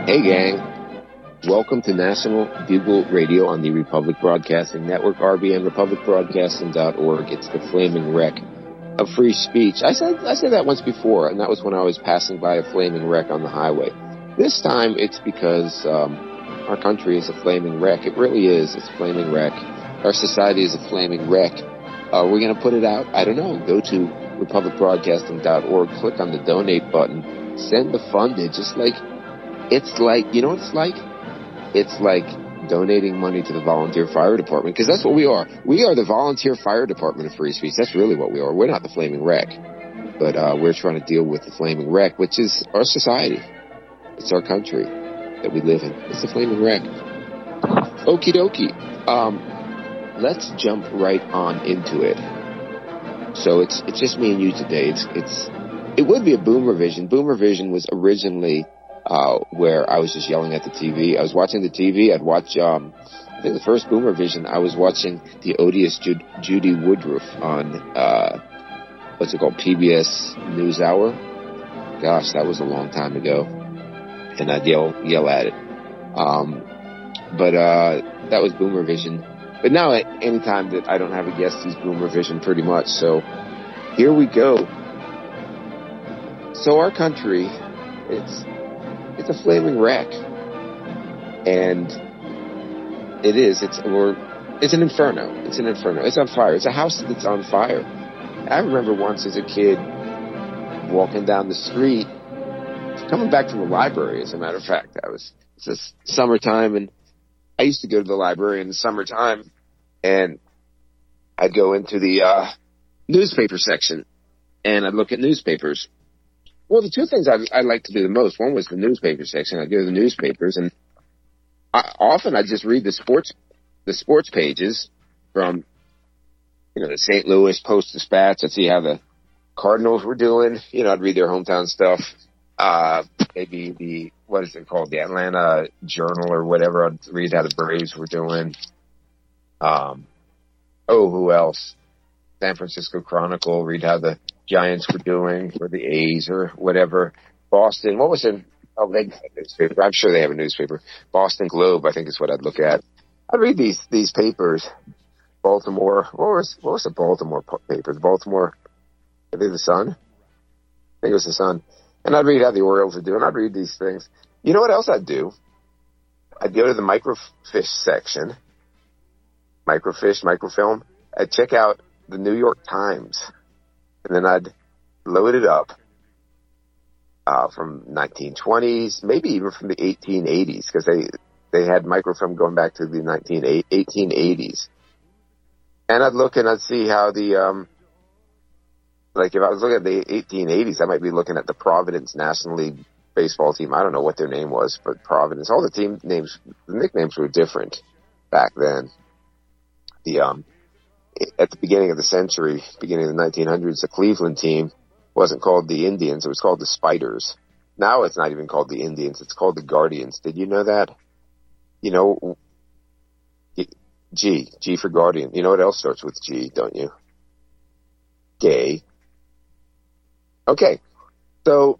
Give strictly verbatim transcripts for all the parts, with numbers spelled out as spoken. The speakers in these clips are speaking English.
Hey gang, welcome to National Bugle Radio on the Republic Broadcasting Network, R B N, republic broadcasting dot org. It's the flaming wreck of free speech. I said I said that once before, and that was when I was passing by a flaming wreck on the highway. This time it's because um, our country is a flaming wreck. It really is. It's a flaming wreck. Our society is a flaming wreck. Uh, we're going to put it out. I don't know. Go to republic broadcasting dot org, click on the donate button, send the fundage. It's like It's like, you know what it's like? It's like donating money to the volunteer fire department, because that's what we are. We are the volunteer fire department of free speech. That's really what we are. We're not the flaming wreck, but uh, we're trying to deal with the flaming wreck, which is our society. It's our country that we live in. It's the flaming wreck. Okie dokie. Um, let's jump right on into it. So it's it's just me and you today. It's it's it would be a Boomer Vision. Boomer Vision was originally Uh, where I was just yelling at the T V. I was watching the T V. I'd watch, um, I think the first Boomer Vision, I was watching the odious Ju- Judy Woodruff on, uh, what's it called, P B S NewsHour. Gosh, that was a long time ago. And I'd yell, yell at it. Um, but, uh, that was Boomer Vision. But now, anytime that I don't have a guest, it's Boomer Vision pretty much. So, here we go. So our country, it's, It's a flaming wreck, and it is. It's or it's an inferno. It's an inferno. It's on fire. It's a house that's on fire. I remember once as a kid walking down the street, coming back from the library. As a matter of fact, I was it's just summertime, and I used to go to the library in the summertime, and I'd go into the uh, newspaper section, and I'd look at newspapers. Well, the two things I, I like to do the most, one was the newspaper section. I'd go to the newspapers, and I, often I'd just read the sports the sports pages from, you know, the Saint Louis Post-Dispatch. I'd see how the Cardinals were doing. You know, I'd read their hometown stuff. Uh, maybe the, what is it called, the Atlanta Journal or whatever. I'd read how the Braves were doing. Um, oh, who else? San Francisco Chronicle, read how the Giants were doing, or the A's, or whatever. Boston, what was it? Oh, they have a newspaper. I'm sure they have a newspaper. Boston Globe, I think is what I'd look at. I'd read these these papers. Baltimore, what was what was the Baltimore paper? The Baltimore, I think the Sun. I think it was the Sun. And I'd read how the Orioles are doing. I'd read these things. You know what else I'd do? I'd go to the microfiche section. Microfiche, microfilm. I'd check out the New York Times. And then I'd load it up uh, from nineteen twenties, maybe even from the eighteen eighties, because they, they had microfilm going back to the nineteen eighteen eighties. And I'd look and I'd see how the, um, like if I was looking at the eighteen eighties, I might be looking at the Providence National League baseball team. I don't know what their name was, but Providence. All the team names, the nicknames were different back then. The, um, At the beginning of the century, beginning of the nineteen hundreds, the Cleveland team wasn't called the Indians. It was called the Spiders. Now it's not even called the Indians. It's called the Guardians. Did you know that? You know, G. G for Guardian. You know what else starts with G, don't you? Gay. Okay. So,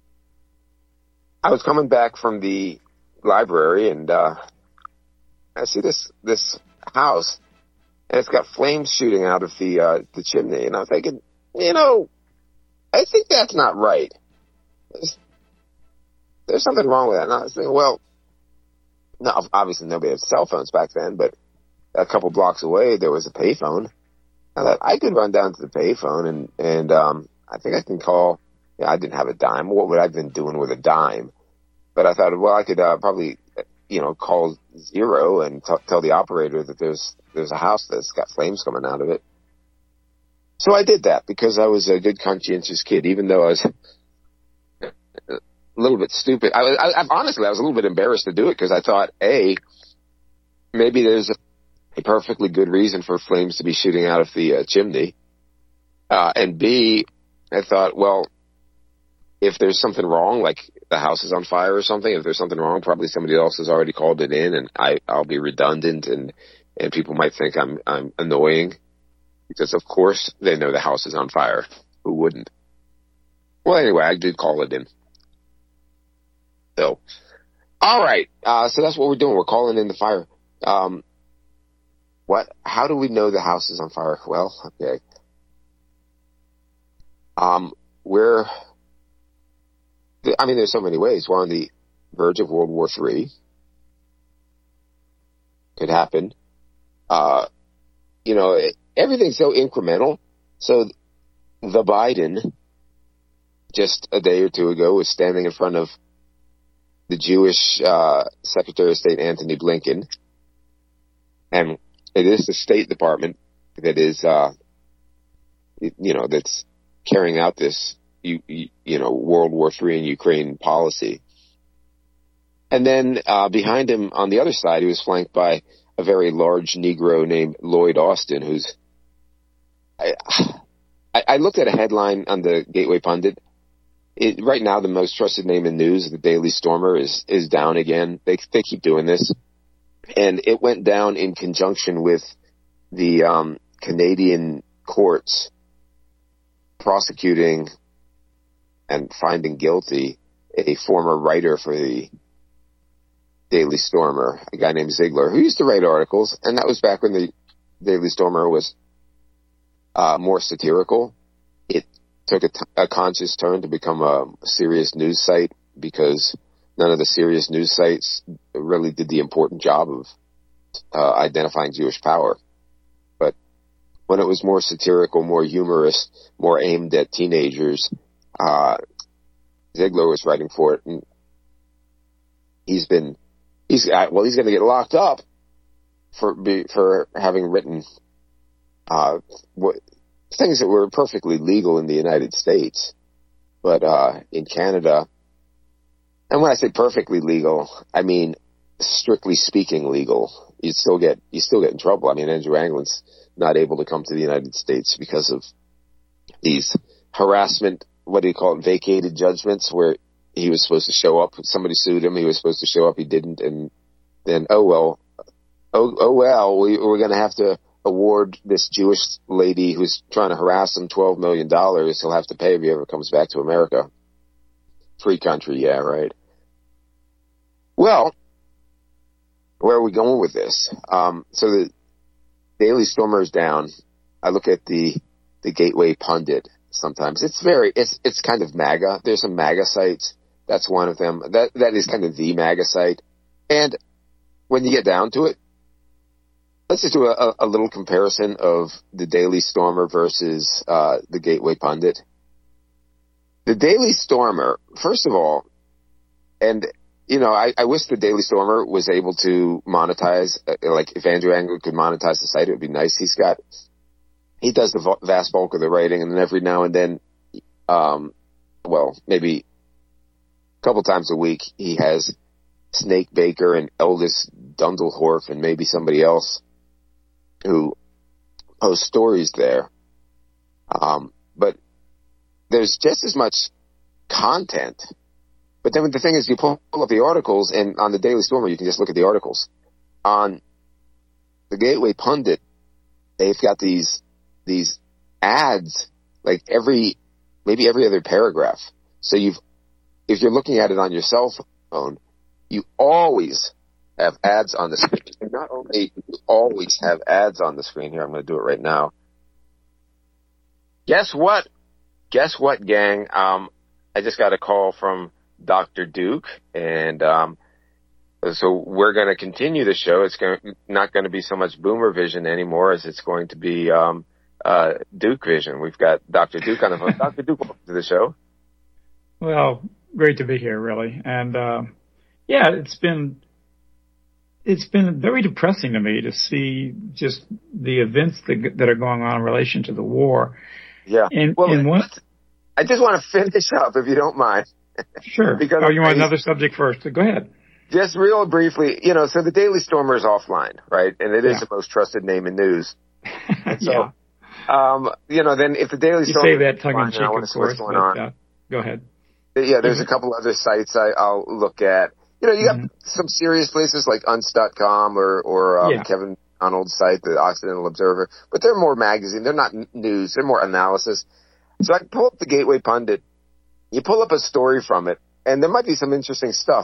I was coming back from the library, and uh, I see this this house. And it's got flames shooting out of the uh, the chimney. And I'm thinking, you know, I think that's not right. There's, there's something wrong with that. And I was thinking, well, no, obviously nobody had cell phones back then, but a couple blocks away there was a payphone. I thought I could run down to the payphone, and, and um, I think I can call. Yeah, I didn't have a dime. What would I have been doing with a dime? But I thought, well, I could uh, probably, you know, call Zero and t- tell the operator that there's there's a house that's got flames coming out of it. So I did that because I was a good, conscientious kid, even though I was a little bit stupid. I, I, I honestly, I was a little bit embarrassed to do it because I thought, A, maybe there's a, a perfectly good reason for flames to be shooting out of the uh, chimney. Uh, and B, I thought, well, if there's something wrong, like the house is on fire or something, if there's something wrong, probably somebody else has already called it in, and I, I'll be redundant, and, and people might think I'm I'm annoying, because of course they know the house is on fire. Who wouldn't? Well, anyway, I did call it in. So All right. Uh, so that's what we're doing. We're calling in the fire. Um, what? How do we know the house is on fire? Well, okay. Um, we're. I mean, there's so many ways. We're on the verge of World War Three. Could happen. Uh, you know, it, everything's so incremental. So the Biden, just a day or two ago, was standing in front of the Jewish uh, Secretary of State, Anthony Blinken. And it is the State Department that is, uh, you know, that's carrying out this, you, you know, World War Three in Ukraine policy. And then uh, behind him on the other side, he was flanked by a very large Negro named Lloyd Austin, who's, I, I looked at a headline on the Gateway Pundit. It, right now, the most trusted name in news, the Daily Stormer, is is down again. They they keep doing this, and it went down in conjunction with the um, Canadian courts prosecuting and finding guilty a former writer for the Daily Stormer, a guy named Ziegler, who used to write articles, and that was back when the Daily Stormer was uh, more satirical. It took a, t- a conscious turn to become a serious news site because none of the serious news sites really did the important job of uh, identifying Jewish power. But when it was more satirical, more humorous, more aimed at teenagers, uh, Ziegler was writing for it, and he's been He's well. He's going to get locked up for for having written uh, what, things that were perfectly legal in the United States, but uh, in Canada. And when I say perfectly legal, I mean strictly speaking legal. You still get you still get in trouble. I mean, Andrew Anglin's not able to come to the United States because of these harassment. What do you call it? Vacated judgments, where he was supposed to show up. Somebody sued him. He was supposed to show up. He didn't. And then, oh, well, oh, oh well, we, we're going to have to award this Jewish lady who's trying to harass him twelve million dollars. He'll have to pay if he ever comes back to America. Free country, yeah, right. Well, where are we going with this? Um, so the Daily Stormer is down. I look at the, the Gateway Pundit sometimes. It's very, it's, it's kind of MAGA. There's some MAGA sites. That's one of them. That that is kind of the MAGA site. And when you get down to it, let's just do a, a little comparison of the Daily Stormer versus uh, the Gateway Pundit. The Daily Stormer, first of all, and you know, I, I wish the Daily Stormer was able to monetize. Uh, like if Andrew Anglin could monetize the site, it would be nice. He's got, he does the vast bulk of the writing, and then every now and then, um, well, maybe a couple times a week, he has Snake Baker and Eldis Dundelhorf and maybe somebody else who post stories there. Um, but there's just as much content. But then the thing is, you pull up the articles, and on the Daily Stormer, you can just look at the articles. On the Gateway Pundit, they've got these these ads, like every, maybe every other paragraph. So you've, if you're looking at it on your cell phone, you always have ads on the screen. And not only do you always have ads on the screen, here, I'm going to do it right now. Guess what? Guess what, gang? Um, I just got a call from Doctor Duke, and um, so we're going to continue the show. It's going not going to be so much Boomer Vision anymore as it's going to be um, uh, Duke Vision. We've got Doctor Duke on the phone. Doctor Duke, welcome to the show. Well, great to be here, really. And, uh, yeah, it's been, it's been very depressing to me to see just the events that, that are going on in relation to the war. Yeah. And, well, and one, I just want to finish up, if you don't mind. Sure. because oh, you want I, another subject first? Go ahead. Just real briefly, you know, so the Daily Stormer is offline, right? And it is yeah. the most trusted name in news. And so, yeah. um, you know, then if the Daily you Stormer say that tongue in cheek, of course, what's going but, on. Uh, go ahead. Yeah, there's mm-hmm. a couple other sites I, I'll look at. You know, you got mm-hmm. some serious places like unst dot com or, or um, yeah. Kevin Arnold's site, the Occidental Observer, but they're more magazine. They're not news. They're more analysis. So I can pull up the Gateway Pundit. You pull up a story from it, and there might be some interesting stuff.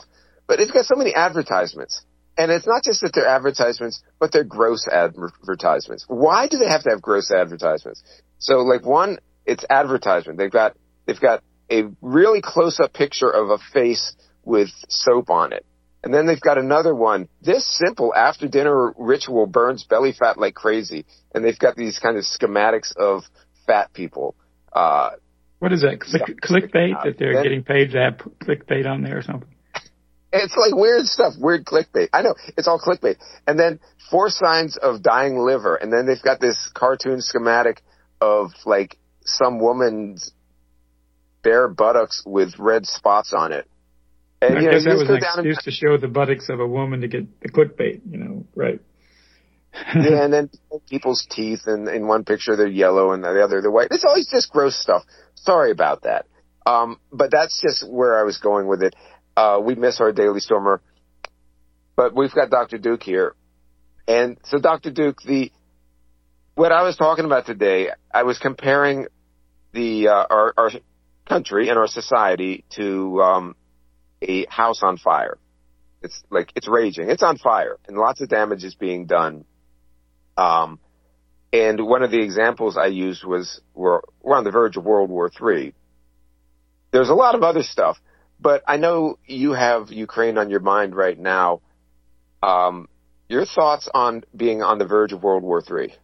but it's got so many advertisements. And it's not just that they're advertisements, but they're gross advertisements. Why do they have to have gross advertisements? So, like, one, it's advertisement. They've got they've got a really close-up picture of a face with soap on it. And then they've got another one. This simple after-dinner ritual burns belly fat like crazy. And they've got these kind of schematics of fat people. Uh, what is that? Click, clickbait? That they're then, getting paid to have clickbait on there or something? It's like weird stuff, weird clickbait. I know, it's all clickbait. And then four signs of dying liver. And then they've got this cartoon schematic of, like, some woman's bare buttocks with red spots on it. And, I you know, guess that was an excuse and, to show the buttocks of a woman to get the clickbait, you know, right. Yeah, and then people's teeth, and in one picture they're yellow and the other they're white. It's always just gross stuff. Sorry about that. Um, but that's just where I was going with it. Uh, we miss our Daily Stormer, but we've got Doctor Duke here. And so, Doctor Duke, the what I was talking about today, I was comparing the uh, our, our country and our society to um, a house on fire. It's like it's raging. It's on fire, and lots of damage is being done. Um, and one of the examples I used was we're, we're on the verge of World War Three. There's a lot of other stuff. But I know you have Ukraine on your mind right now. Um, your thoughts on being on the verge of World War Three?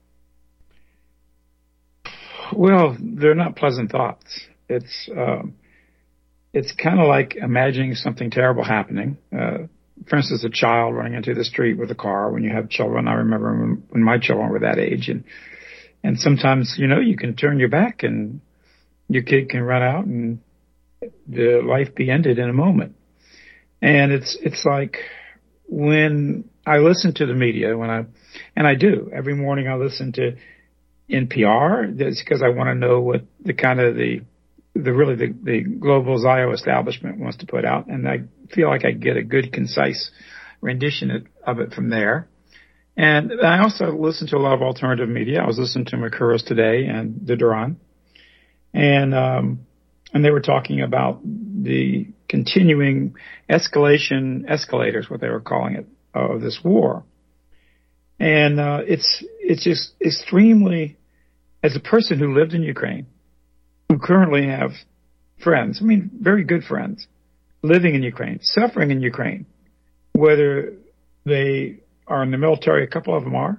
Well, they're not pleasant thoughts. It's um, it's kind of like imagining something terrible happening. Uh, for instance, a child running into the street with a car. When you have children, I remember when, when my children were that age, and and sometimes you know you can turn your back and your kid can run out and the life be ended in a moment. And it's, it's like when I listen to the media, when I, and I do every morning, I listen to N P R. That's because I want to know what the kind of the, the really the, the global Zio establishment wants to put out. And I feel like I get a good, concise rendition of it from there. And I also listen to a lot of alternative media. I was listening to Mercouris Today and the Duran. And, um, And they were talking about the continuing escalation, escalators, what they were calling it, of this war. And uh, it's it's just extremely, as a person who lived in Ukraine, who currently have friends, I mean, very good friends, living in Ukraine, suffering in Ukraine, whether they are in the military, a couple of them are.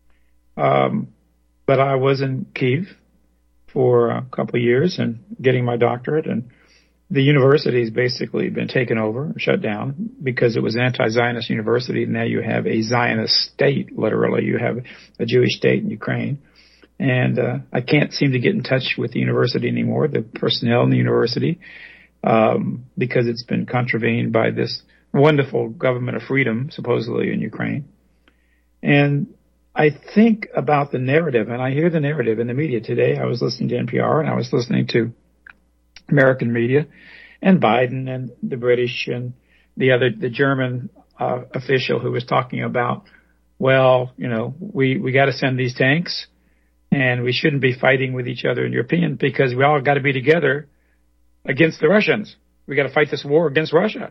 Um, but I was in Kyiv for a couple of years and getting my doctorate, and the university's basically been taken over, shut down, because it was an anti-Zionist university. Now you have a Zionist state, literally. You have a Jewish state in Ukraine. And uh, I can't seem to get in touch with the university anymore, the personnel in the university, um, because it's been contravened by this wonderful government of freedom, supposedly, in Ukraine. And I think about the narrative, and I hear the narrative in the media today. I was listening to N P R, and I was listening to American media, and Biden, and the British, and the other, the German uh, official who was talking about, well, you know, we, we got to send these tanks, and we shouldn't be fighting with each other in your opinion, because we all got to be together against the Russians. We got to fight this war against Russia.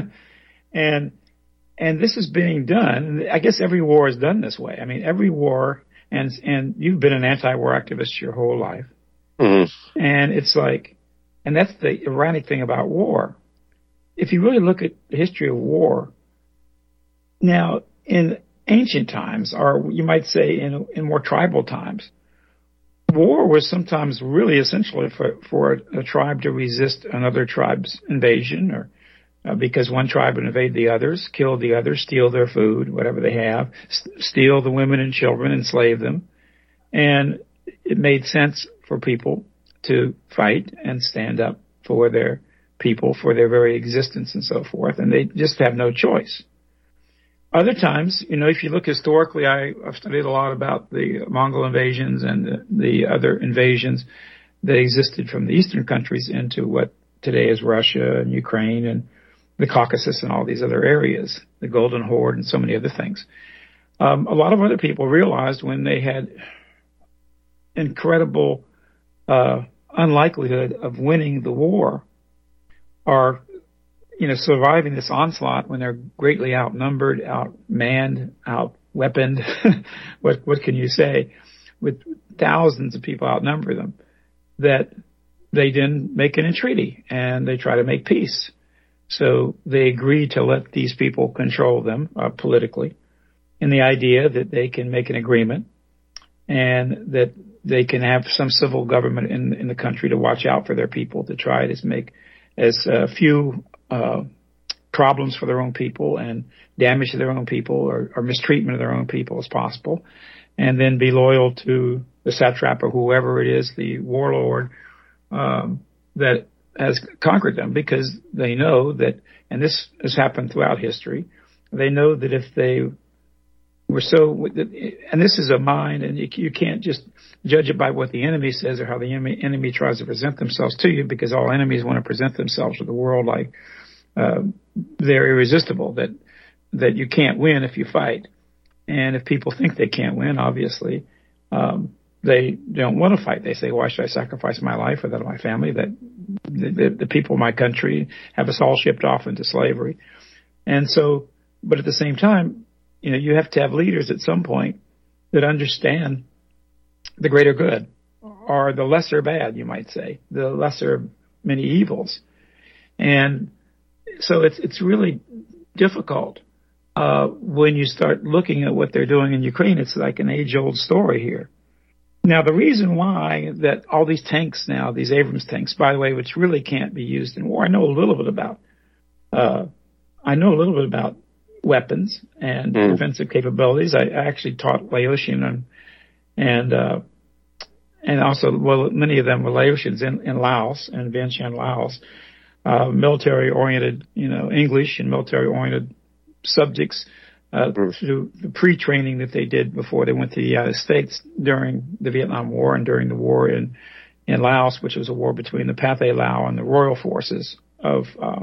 and And this is being done. I guess every war is done this way. I mean, every war, and and you've been an anti-war activist your whole life. Mm-hmm. And it's like, and that's the ironic thing about war. If you really look at the history of war, now in ancient times, or you might say in in more tribal times, war was sometimes really essentially for, for a, a tribe to resist another tribe's invasion, or Uh, because one tribe would invade the others, kill the others, steal their food, whatever they have, st- steal the women and children, enslave them. And it made sense for people to fight and stand up for their people, for their very existence and so forth. And they just have no choice. Other times, you know, if you look historically, I, I've studied a lot about the Mongol invasions and the, the other invasions that existed from the eastern countries into what today is Russia and Ukraine and the Caucasus and all these other areas, the Golden Horde and so many other things. Um, a lot of other people realized when they had incredible uh, unlikelihood of winning the war, or you know, surviving this onslaught when they're greatly outnumbered, outmanned, outweaponed. what what can you say? With thousands of people outnumber them, that they then make an entreaty and they try to make peace. So they agree to let these people control them uh, politically, in the idea that they can make an agreement and that they can have some civil government in, in the country to watch out for their people, to try to make as uh, few uh, problems for their own people and damage to their own people or, or mistreatment of their own people as possible, and then be loyal to the satrap or whoever it is, the warlord um, that has conquered them, because they know that, and this has happened throughout history, they know that if they were so, and this is a mind, and you, you can't just judge it by what the enemy says or how the enemy, enemy tries to present themselves to you, because all enemies want to present themselves to the world like uh, they're irresistible, that that you can't win if you fight. And if people think they can't win, obviously, um, they don't want to fight. They say, why should I sacrifice my life or that of my family? That the, the, the people of my country have us all shipped off into slavery. And so, but at the same time, you know, you have to have leaders at some point that understand the greater good, or the lesser bad, you might say, the lesser many evils. And so it's it's really difficult uh, when you start looking at what they're doing in Ukraine. It's like an age-old story here. Now, the reason why that all these tanks now, these Abrams tanks, by the way, which really can't be used in war, I know a little bit about. Uh, I know a little bit about weapons and mm. defensive capabilities. I, I actually taught Laotian and and uh, and also, well, many of them were Laotians in, in Laos and Vientiane, Laos. Uh, military-oriented, you know, English and military-oriented subjects uh, mm. through the pre-training that they did before they went to the United States during the Vietnam War and during the war in in Laos, which was a war between the Pathet Lao and the royal forces of uh,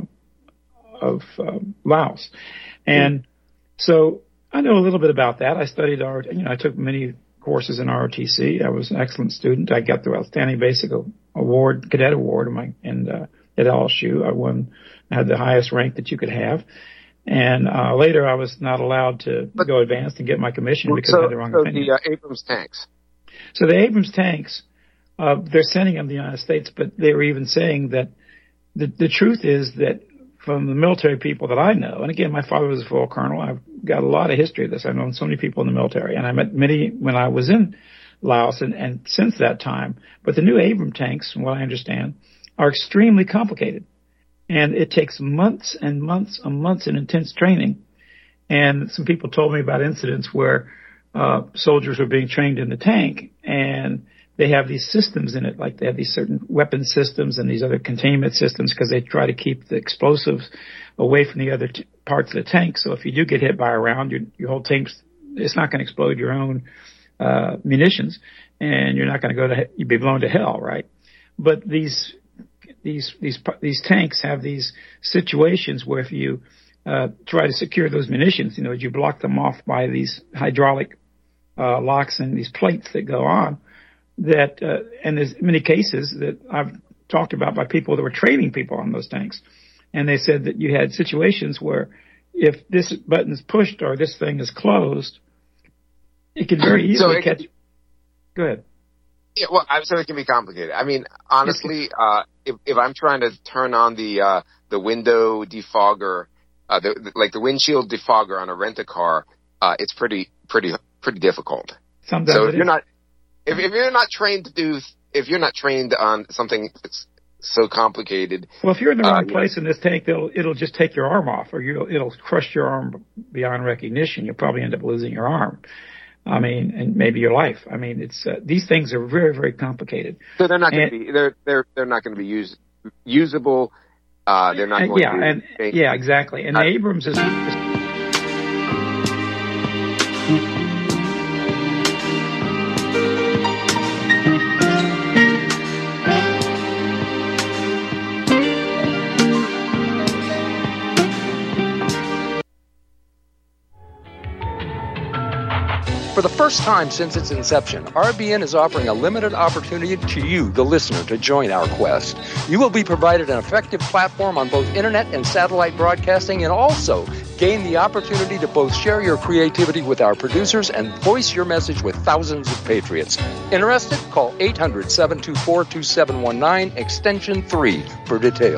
of uh, Laos. And so I know a little bit about that. I studied art. You know, I took many courses in R O T C. I was an excellent student. I got the Outstanding Basic Award, Cadet Award, in my, and uh, at L S U. I won, I had the highest rank that you could have. And uh, later, I was not allowed to but, go advanced and get my commission because so, I had the wrong so opinion. So the uh, Abrams tanks. So the Abrams tanks, uh, they're sending them to the United States, but they were even saying that the, the truth is that from the military people that I know, and again, my father was a full colonel. I've got a lot of history of this. I've known so many people in the military, and I met many when I was in Laos and, and since that time. But the new Abrams tanks, from what I understand, are extremely complicated. And it takes months and months and months of intense training. And some people told me about incidents where uh, soldiers were being trained in the tank, and they have these systems in it, like they have these certain weapon systems and these other containment systems, because they try to keep the explosives away from the other t- parts of the tank. So if you do get hit by a round, your, your whole tank's, it's not going to explode your own uh, munitions, and you're not going to go to, you'd be blown to hell, right? But these these these these tanks have these situations where if you uh, try to secure those munitions, you know, you block them off by these hydraulic uh, locks and these plates that go on. That uh, and there's many cases that I've talked about by people that were training people on those tanks, and they said that you had situations where if this button is pushed or this thing is closed, it could very easily so catch. Can, Go ahead. Yeah, well, I'm saying it can be complicated. I mean, honestly, uh, if, if I'm trying to turn on the uh, the window defogger, uh, the, the, like the windshield defogger on a rent-a-car, uh, it's pretty pretty pretty difficult. Sometimes so it if you're is. not if, if you're not trained to do if you're not trained on something that's so complicated. Well, if you're in the wrong uh, place in this tank, it'll it'll just take your arm off, or you it'll crush your arm beyond recognition. You'll probably end up losing your arm. I mean, and maybe your life. I mean, it's uh, these things are very, very complicated. So they're not going to be they're they're they're not going to be use, usable. Uh, they're not and, going yeah, to. And, make, yeah, exactly. And uh, Abrams is. For the first time since its inception, R B N is offering a limited opportunity to you, the listener, to join our quest. You will be provided an effective platform on both internet and satellite broadcasting, and also gain the opportunity to both share your creativity with our producers and voice your message with thousands of patriots. Interested? Call eight hundred, seven two four, two seven one nine, extension three for details.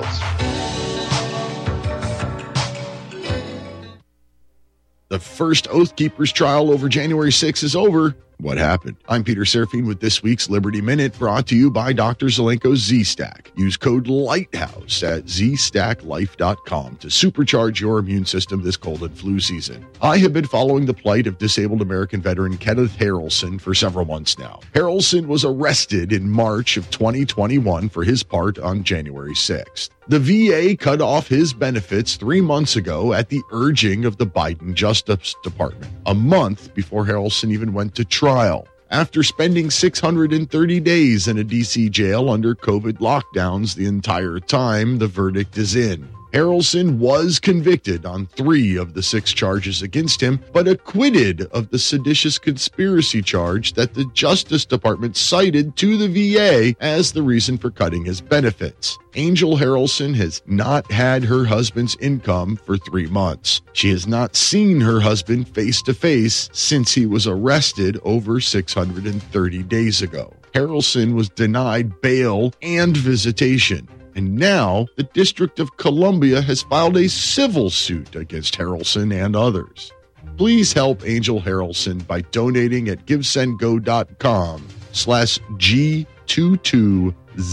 The first Oath Keepers trial over January sixth is over. What happened? I'm Peter Serafine with this week's Liberty Minute, brought to you by Doctor Zelenko's Z-Stack. Use code LIGHTHOUSE at z stack life dot com to supercharge your immune system this cold and flu season. I have been following the plight of disabled American veteran Kenneth Harrelson for several months now. Harrelson was arrested in March of twenty twenty-one for his part on January sixth. The V A cut off his benefits three months ago at the urging of the Biden Justice Department, a month before Harrelson even went to trial. After spending six hundred thirty days in a D C jail under COVID lockdowns the entire time, the verdict is in. Harrelson was convicted on three of the six charges against him, but acquitted of the seditious conspiracy charge that the Justice Department cited to the V A as the reason for cutting his benefits. Angel Harrelson has not had her husband's income for three months. She has not seen her husband face to face since he was arrested over six hundred thirty days ago. Harrelson was denied bail and visitation. And now the District of Columbia has filed a civil suit against Harrelson and others. Please help Angel Harrelson by donating at givesendgo.com slash G22ZH.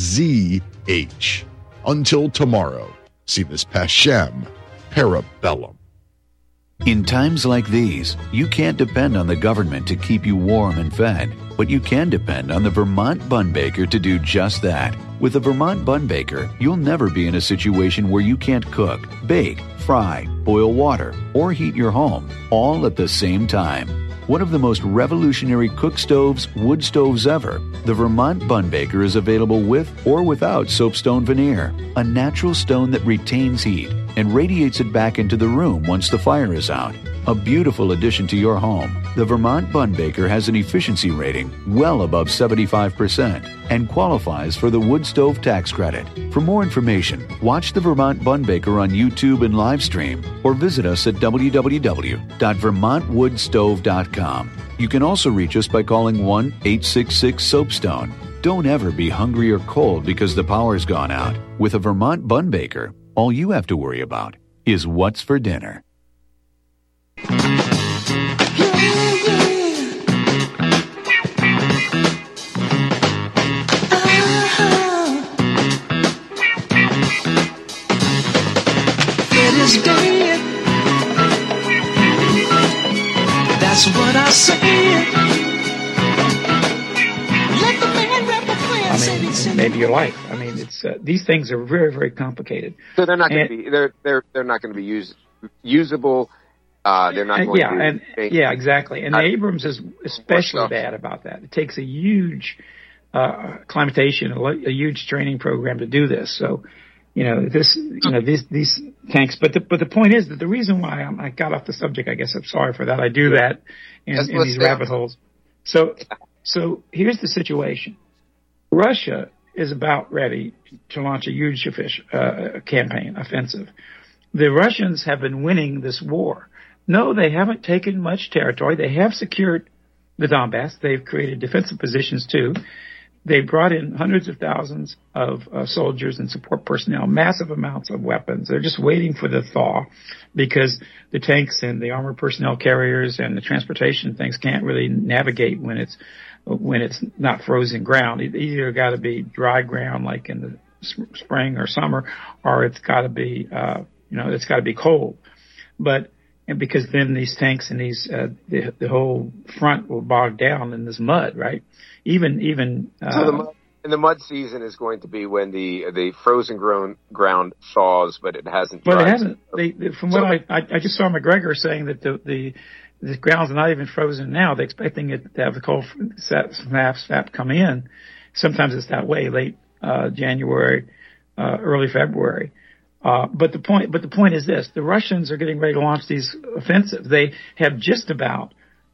Until tomorrow, Sivis Pashem, Parabellum. In times like these, you can't depend on the government to keep you warm and fed, but you can depend on the Vermont Bun Baker to do just that. With the Vermont Bun Baker, you'll never be in a situation where you can't cook, bake, fry, boil water, or heat your home, all at the same time. One of the most revolutionary cook stoves, wood stoves ever, the Vermont Bun Baker is available with or without soapstone veneer, a natural stone that retains heat and radiates it back into the room once the fire is out. A beautiful addition to your home, the Vermont Bun Baker has an efficiency rating well above seventy-five percent and qualifies for the wood stove tax credit. For more information, watch the Vermont Bun Baker on YouTube and live stream, or visit us at w w w dot vermont wood stove dot com. You can also reach us by calling one eight six six soapstone. Don't ever be hungry or cold because the power's gone out. With a Vermont Bun Baker, all you have to worry about is what's for dinner. Is dead. That's what I said. Let the man rap the plan. I mean, maybe your life. I mean, it's uh, these things are very, very complicated. So they're not going to be they're they're they're not going to be use, usable. Uh, they're not going yeah, to. And, yeah, exactly. And Abrams is especially bad about that. It takes a huge uh, acclimatization, a, a huge training program to do this. So. You know, this, you know, these, these tanks, but the, but the point is that the reason why I'm, I got off the subject, I guess I'm sorry for that. I do that in, in these rabbit holes. So, so here's the situation. Russia is about ready to launch a huge official, uh, campaign, offensive. The Russians have been winning this war. No, they haven't taken much territory. They have secured the Donbass. They've created defensive positions too. They brought in hundreds of thousands of uh, soldiers and support personnel, massive amounts of weapons. They're just waiting for the thaw because the tanks and the armored personnel carriers and the transportation things can't really navigate when it's when it's not frozen ground. It either got to be dry ground like in the spring or summer, or it's got to be uh, you know it's got to be cold. But and because then these tanks and these uh, the, the whole front will bog down in this mud, right? Even, even, uh, so the mud, and the mud season is going to be when the, the frozen grown ground thaws, but it hasn't. But it hasn't. They, they, from so, what I, I, I just saw McGregor saying that the, the, the ground's not even frozen now. They're expecting it to have the cold snap, snap come in. Sometimes it's that way, late, uh, January, uh, early February. Uh, but the point, but the point is this, the Russians are getting ready to launch these offensives. They have just about,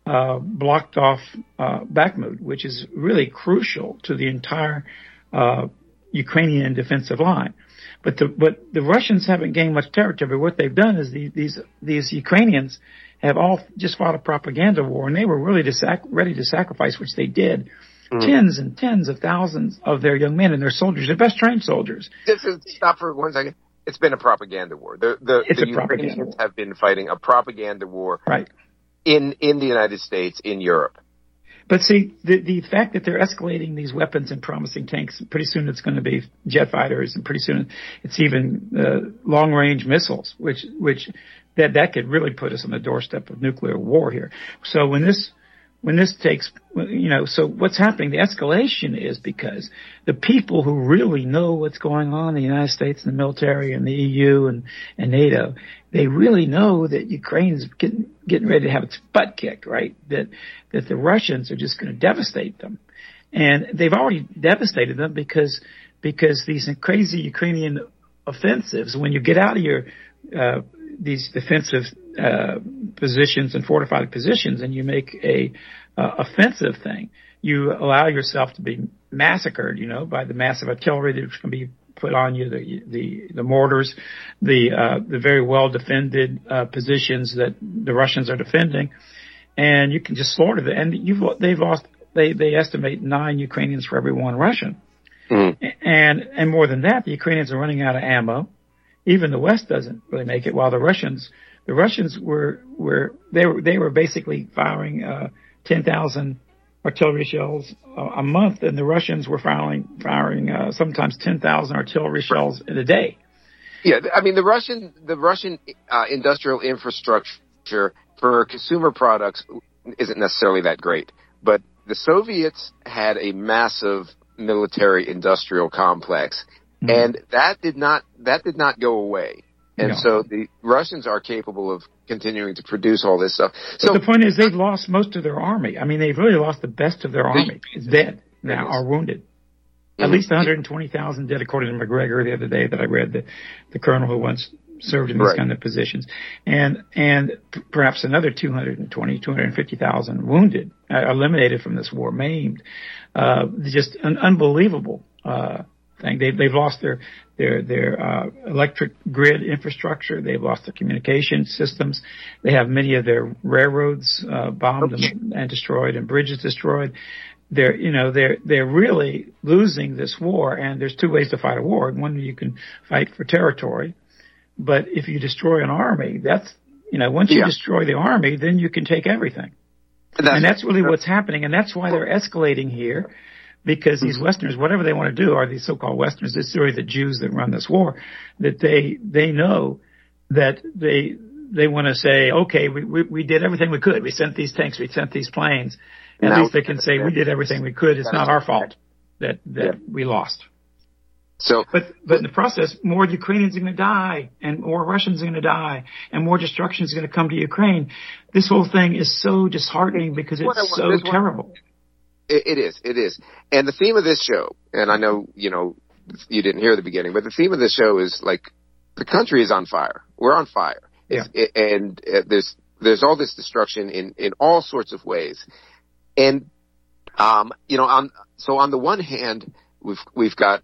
uh, blocked off uh, Bakhmut, which is really crucial to the entire uh, Ukrainian defensive line. But the but the Russians haven't gained much territory. But what they've done is the, these these Ukrainians have all just fought a propaganda war, and they were really to sac- ready to sacrifice, which they did, mm. tens and tens of thousands of their young men and their soldiers, their best trained soldiers. Just to stop for one second. It's been a propaganda war. The the, it's the a Ukrainians have been fighting a propaganda war, right, in in the United States, in Europe. But see, the the fact that they're escalating these weapons and promising tanks, pretty soon it's going to be jet fighters, and pretty soon it's even uh, long range missiles, which which that that could really put us on the doorstep of nuclear war here. So when this when this takes, you know, so what's happening? The escalation is because the people who really know what's going on in the United States and the military and the E U and, and NATO, they really know that Ukraine's getting, getting ready to have its butt kicked, right? That, that the Russians are just going to devastate them. And they've already devastated them because, because these crazy Ukrainian offensives, when you get out of your, uh, these defensive uh, positions and fortified positions, and you make a uh, offensive thing, you allow yourself to be massacred, you know, by the massive artillery that's going to be put on you, the the, the mortars, the uh, the very well defended uh, positions that the Russians are defending, and you can just slaughter them. And you've they've lost. They they estimate nine Ukrainians for every one Russian, mm-hmm. and and more than that, the Ukrainians are running out of ammo. Even the West doesn't really make it, while the Russians, the Russians were, were, they were, they were basically firing, uh, ten thousand artillery shells a, a month, and the Russians were firing, firing, uh, sometimes ten thousand artillery shells in a day. Yeah. I mean, the Russian, the Russian, uh, industrial infrastructure for consumer products isn't necessarily that great, but the Soviets had a massive military industrial complex. Mm-hmm. And that did not that did not go away, and no. so the Russians are capable of continuing to produce all this stuff. So but the point is, they've lost most of their army. I mean, they've really lost the best of their army. It's dead now, or wounded. Mm-hmm. At least one hundred twenty thousand dead, according to McGregor the other day that I read, the the colonel who once served in these right. kind of positions, and and p- perhaps another two hundred twenty, two hundred fifty thousand wounded, uh, eliminated from this war, maimed. Uh, just an unbelievable. Uh, Thing. They've, they've lost their their their uh, electric grid infrastructure. They've lost their communication systems. They have many of their railroads uh, bombed okay. and, and destroyed, and bridges destroyed. They're you know they're they're really losing this war. And there's two ways to fight a war. One, you can fight for territory, but if you destroy an army, that's you know once you yeah. destroy the army, then you can take everything. And that's, and that's really what's happening. And that's why they're escalating here. Because these Westerners, whatever they want to do, are these so-called Westerners, it's really the Jews that run this war, that they they know that they they want to say, okay, we, we we did everything we could. We sent these tanks, we sent these planes. At now, least they can say we did everything we could. It's not our fault that that yeah. we lost. So, but but in the process, more Ukrainians are going to die, and more Russians are going to die, and more destruction is going to come to Ukraine. This whole thing is so disheartening because it's so terrible. It, it is. It is. And the theme of this show, and I know, you know, you didn't hear the beginning, but the theme of this show is like the country is on fire. We're on fire. Yeah. It, and uh, there's there's all this destruction in, in all sorts of ways. And, um, you know, on so on the one hand, we've we've got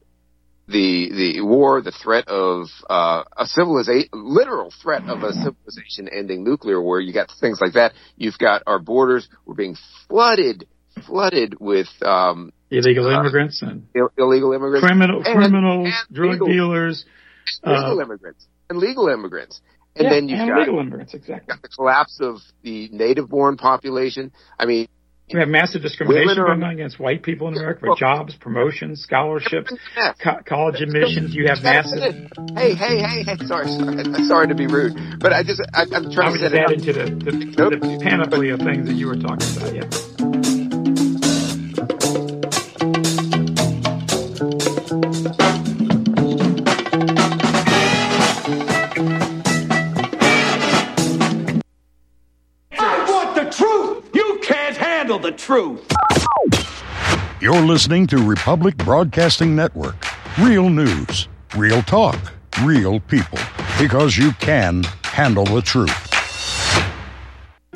the the war, the threat of uh, a civilization, literal threat of a civilization-ending nuclear war. You got things like that. You've got our borders. We're being flooded. flooded with um illegal uh, immigrants and Ill- illegal immigrants, criminal and, criminals, and drug legal, dealers, legal uh, immigrants, and legal immigrants, and yeah, then you've and got, legal immigrants, exactly. got the collapse of the native-born population. I mean, we have massive discrimination are, going on against white people in America for well, jobs, promotions, scholarships, yeah. co- college admissions. You have massive. Hey, hey, hey, hey! Sorry, sorry, sorry to be rude, but I just I, I'm trying I was to just adding to the, the, nope. the panoply of things that you were talking about. Yeah. The truth. You're listening to Republic Broadcasting Network. Real news, real talk, real people. Because you can handle the truth.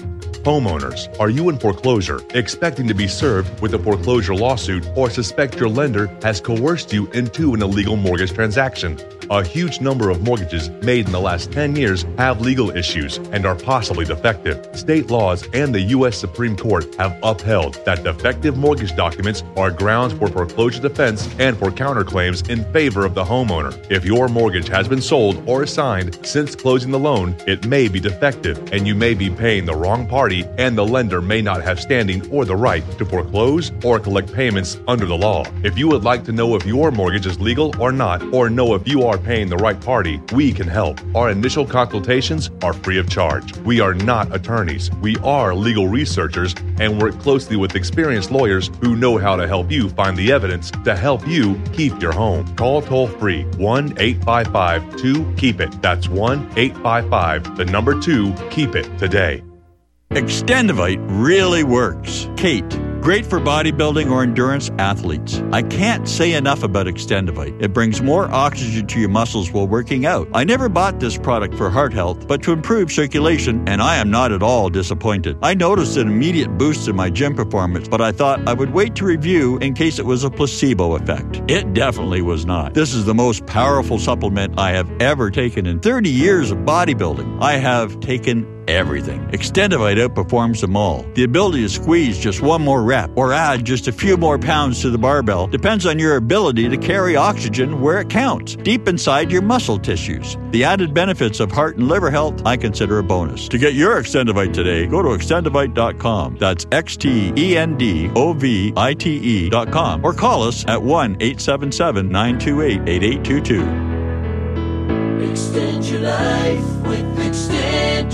Homeowners, are you in foreclosure, expecting to be served with a foreclosure lawsuit, or suspect your lender has coerced you into an illegal mortgage transaction? A huge number of mortgages made in the last ten years have legal issues and are possibly defective. State laws and the U S Supreme Court have upheld that defective mortgage documents are grounds for foreclosure defense and for counterclaims in favor of the homeowner. If your mortgage has been sold or assigned since closing the loan, it may be defective and you may be paying the wrong party, and the lender may not have standing or the right to foreclose or collect payments under the law. If you would like to know if your mortgage is legal or not, or know if you are paying the right party, we can help. Our initial consultations are free of charge. We are not attorneys. We are legal researchers and work closely with experienced lawyers who know how to help you find the evidence to help you keep your home. Call toll free one eight five five two keep it. That's one eight five five, the number two, keep it today. Extendivite really works. Kate, great for bodybuilding or endurance athletes. I can't say enough about Extendivite. It brings more oxygen to your muscles while working out. I never bought this product for heart health, but to improve circulation, and I am not at all disappointed. I noticed an immediate boost in my gym performance, but I thought I would wait to review in case it was a placebo effect. It definitely was not. This is the most powerful supplement I have ever taken in thirty years of bodybuilding. I have taken everything. Extendivite outperforms them all. The ability to squeeze just one more rep or add just a few more pounds to the barbell depends on your ability to carry oxygen where it counts, deep inside your muscle tissues. The added benefits of heart and liver health I consider a bonus. To get your Extendivite today, go to extendivite dot com. That's X T E N D O V I T E dot com, or call us at one eight seven seven nine two eight eight eight two two. Extend your life with Extendovite.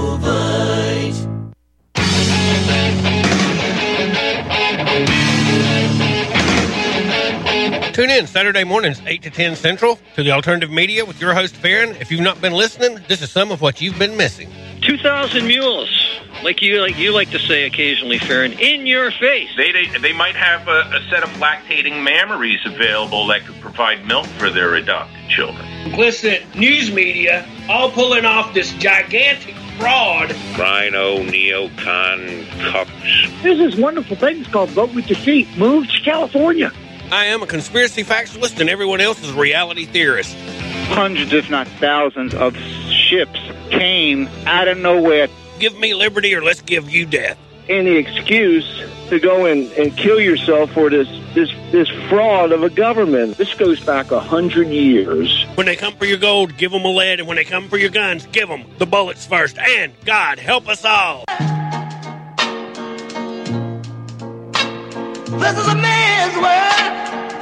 Tune in Saturday mornings, eight to ten Central, to the Alternative Media with your host, Farron. If you've not been listening, this is some of what you've been missing. two thousand mules, like you like you like to say occasionally, Farron, in your face. They they, they might have a, a set of lactating mammaries available that could provide milk for their adopted children. Implicit news media all pulling off this gigantic fraud. Rhino, neocon, cucks. There's this wonderful thing called Vote With Your Feet. Move to California. I am a conspiracy factualist, and everyone else is a reality theorist. Hundreds, if not thousands, of ships came out of nowhere. Give me liberty or let's give you death. Any excuse to go and, and kill yourself for this, this this fraud of a government. This goes back a hundred years. When they come for your gold, give them a lead, and when they come for your guns, give them the bullets first. And God help us all. This is a man's world,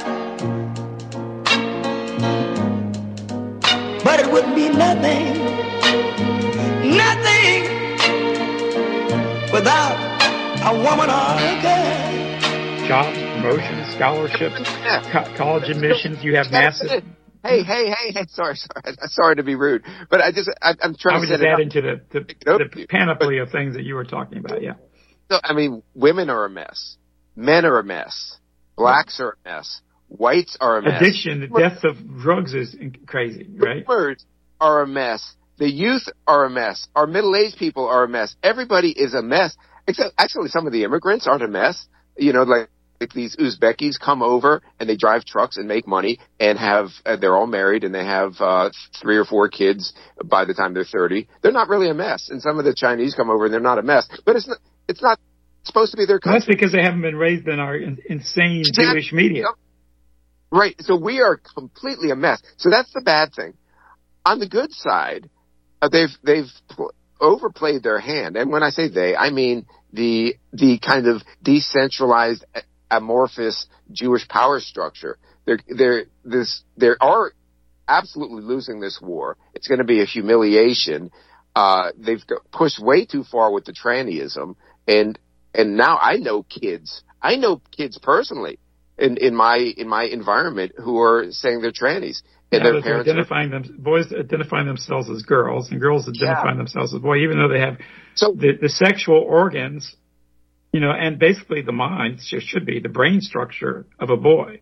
but it wouldn't be nothing, nothing without a woman or a girl. Jobs, promotions, scholarships, co- college admissions. You have massive. Hey, hey, hey, hey! Sorry, sorry, sorry to be rude, but I just I, I'm trying I would to just set add it into the the, the panoply of things that you were talking about. Yeah. So I mean, women are a mess, men are a mess, blacks are a mess, whites are a mess. Addiction, the death of drugs is crazy, right? Boomers are a mess. The youth are a mess. Our middle-aged people are a mess. Everybody is a mess. Except, actually, some of the immigrants aren't a mess. You know, like, like these Uzbekis come over and they drive trucks and make money and have, uh, they're all married and they have, uh, three or four kids by the time they're thirty. They're not really a mess. And some of the Chinese come over and they're not a mess. But it's not, it's not supposed to be their country. That's because they haven't been raised in our in, insane exactly. Jewish media. Yep. Right. So we are completely a mess. So that's the bad thing. On the good side, uh, they've, they've pl- overplayed their hand. And when I say they, I mean the, the kind of decentralized, amorphous Jewish power structure. They're, they're, this, they are absolutely losing this war. It's going to be a humiliation. Uh, they've pushed way too far with the trannyism. And, and now I know kids, I know kids personally in, in my, in my environment who are saying they're trannies. And yeah, their parents identifying are, them, boys identifying themselves as girls and girls identifying yeah. themselves as boy, even though they have so, the, the sexual organs, you know, and basically the mind should be the brain structure of a boy.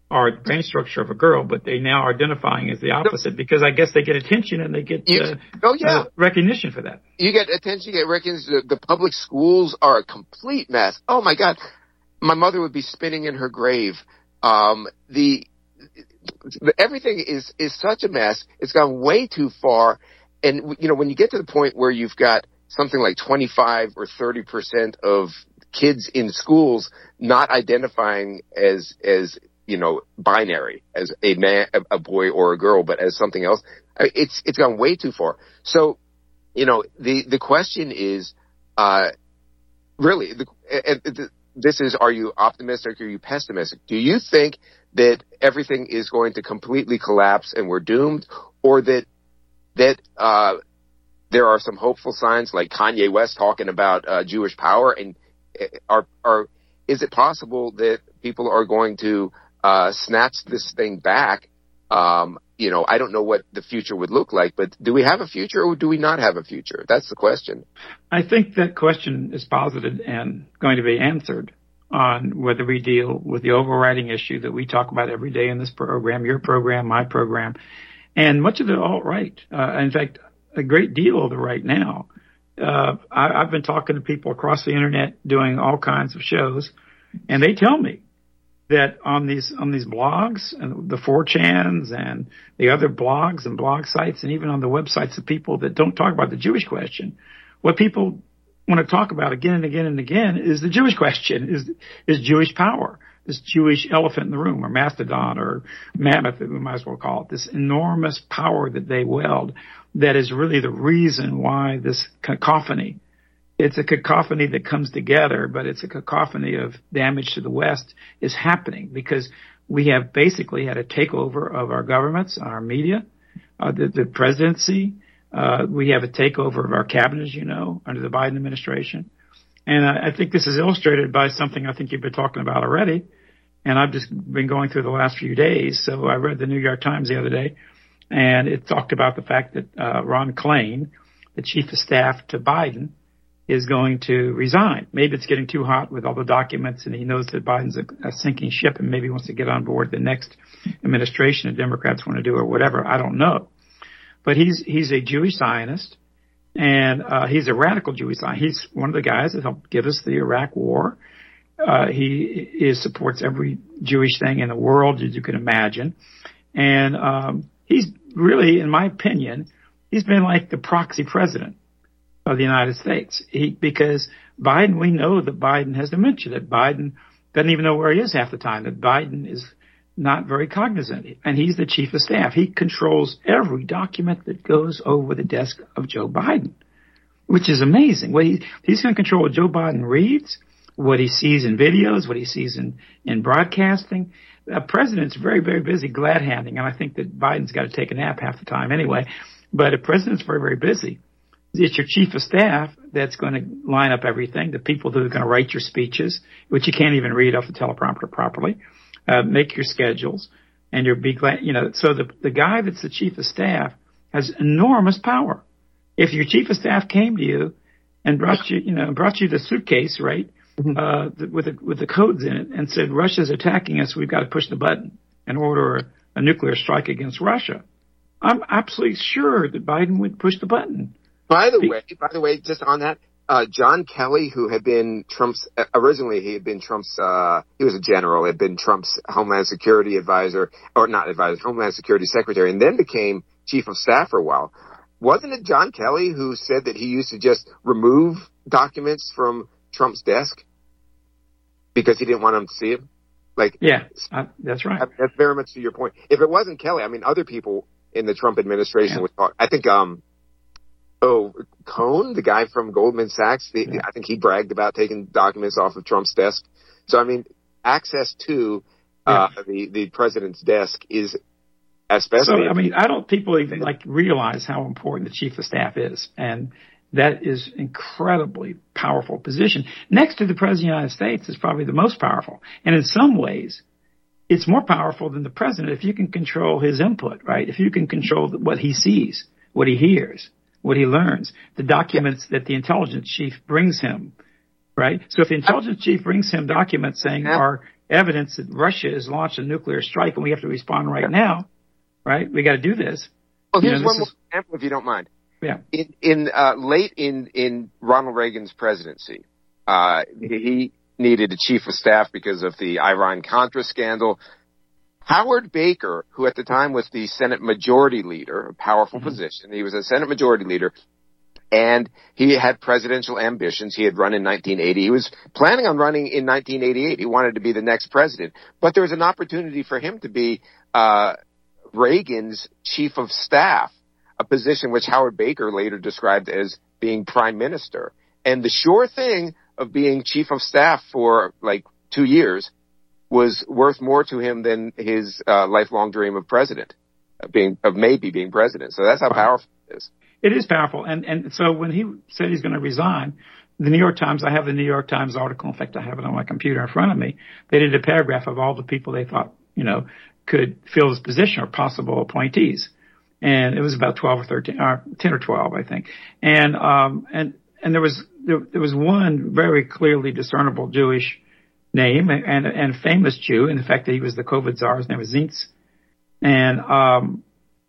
are the brain structure of a girl, but they now are identifying as the opposite because I guess they get attention and they get you, uh, oh, yeah. uh, recognition for that. You get attention, you get recognition. The, the public schools are a complete mess. Oh, my God. My mother would be spinning in her grave. Um, the, the everything is, is such a mess. It's gone way too far. And, you know, when you get to the point where you've got something like twenty-five or thirty percent of kids in schools not identifying as, as, you know, binary, as a man, a boy or a girl, but as something else, it's, it's gone way too far. So, you know, the, the question is, uh, really, the, the, this is, are you optimistic or are you pessimistic? Do you think that everything is going to completely collapse and we're doomed, or that, that, uh, there are some hopeful signs like Kanye West talking about, uh, Jewish power, and are, are, is it possible that people are going to, uh, snatch this thing back? Um, you know, I don't know what the future would look like, but do we have a future or do we not have a future? That's the question. I think that question is posited and going to be answered on whether we deal with the overriding issue that we talk about every day in this program, your program, my program, and much of the alt-right. Uh, in fact, a great deal of the right now. Uh, I, I've been talking to people across the internet doing all kinds of shows, and they tell me that on these on these blogs and the four chans and the other blogs and blog sites and even on the websites of people that don't talk about the Jewish question, what people want to talk about again and again and again is the Jewish question, is is Jewish power, this Jewish elephant in the room, or mastodon, or mammoth, we might as well call it, this enormous power that they wield that is really the reason why this cacophony. It's a cacophony that comes together, but it's a cacophony of damage to the West is happening because we have basically had a takeover of our governments, our media, uh, the, the presidency. Uh, we have a takeover of our cabinet, as you know, under the Biden administration. And I, I think this is illustrated by something I think you've been talking about already. And I've just been going through the last few days. So I read the New York Times the other day, and it talked about the fact that uh, Ron Klain, the chief of staff to Biden, is going to resign. Maybe it's getting too hot with all the documents, and he knows that Biden's a, a sinking ship and maybe wants to get on board the next administration the Democrats want to do or whatever. I don't know. But he's he's a Jewish Zionist, and uh, he's a radical Jewish Zionist. He's one of the guys that helped give us the Iraq War. Uh, he is, supports every Jewish thing in the world that you can imagine. And um, he's really, in my opinion, he's been like the proxy president of the United States. He, because Biden, we know that Biden has dementia, that Biden doesn't even know where he is half the time, that Biden is not very cognizant. And he's the chief of staff. He controls every document that goes over the desk of Joe Biden, which is amazing. Well, he, he's going to control what Joe Biden reads, what he sees in videos, what he sees in, in broadcasting. The president's very, very busy glad handing, and I think that Biden's got to take a nap half the time anyway. But the president's very, very busy. It's your chief of staff that's going to line up everything, the people who are going to write your speeches, which you can't even read off the teleprompter properly, uh, make your schedules, and you'll be glad, you know, so the, the guy that's the chief of staff has enormous power. If your chief of staff came to you and brought you, you know, brought you the suitcase, right, uh, with the, with the codes in it and said, Russia's attacking us, we've got to push the button and order a, a nuclear strike against Russia, I'm absolutely sure that Biden would push the button. By the way, by the way, just on that, uh, John Kelly, who had been Trump's, uh, originally he had been Trump's, uh, he was a general, had been Trump's Homeland Security advisor, or not advisor, Homeland Security secretary, and then became chief of staff for a while. Wasn't it John Kelly who said that he used to just remove documents from Trump's desk because he didn't want them to see them? Like, yeah, uh, that's right. That's very much to your point. If it wasn't Kelly, I mean, other people in the Trump administration yeah. would talk. I think, um, Oh, Cohn, the guy from Goldman Sachs, the, yeah. I think he bragged about taking documents off of Trump's desk. So, I mean, access to uh, yeah. the, the president's desk is especially. So, I mean, I don't people even like realize how important the chief of staff is. And that is incredibly powerful position. Next to the president of the United States is probably the most powerful. And in some ways, it's more powerful than the president if you can control his input, right? If you can control what he sees, what he hears, what he learns, the documents that the intelligence chief brings him, right? So if the intelligence chief brings him documents saying our evidence that Russia has launched a nuclear strike and we have to respond right now, right? We got to do this. Well, here's you know, one more is, example, if you don't mind. Yeah. In, in uh, late in, in Ronald Reagan's presidency, uh, he needed a chief of staff because of the Iran-Contra scandal. Howard Baker, who at the time was the Senate Majority Leader, a powerful mm-hmm. position, he was a Senate Majority Leader, and he had presidential ambitions. He had run in nineteen eighty. He was planning on running in nineteen eighty-eight. He wanted to be the next president. But there was an opportunity for him to be uh Reagan's chief of staff, a position which Howard Baker later described as being prime minister. And the sure thing of being chief of staff for like two years was worth more to him than his uh, lifelong dream of president, of being of maybe being president. So that's how powerful it is. It is powerful. And and so when he said he's going to resign, the New York Times, I have the New York Times article. In fact, I have it on my computer in front of me. They did a paragraph of all the people they thought, you know, could fill this position or possible appointees. And it was about twelve or thirteen, or ten or twelve, I think. And, um, and, and there was, there, there was one very clearly discernible Jewish name and, and famous Jew. In the fact that he was the COVID czar. His name was Zientz. And, um,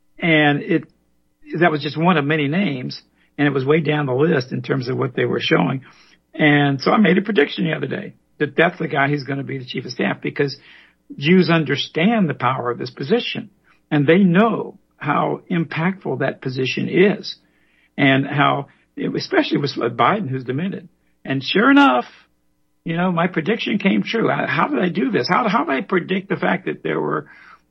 and it, that was just one of many names. And it was way down the list in terms of what they were showing. And so I made a prediction the other day that that's the guy who's going to be the chief of staff, because Jews understand the power of this position, and they know how impactful that position is, and how, especially with Biden, who's demented. And sure enough, you know, my prediction came true. How did I do this? How, how did I predict the fact that there were,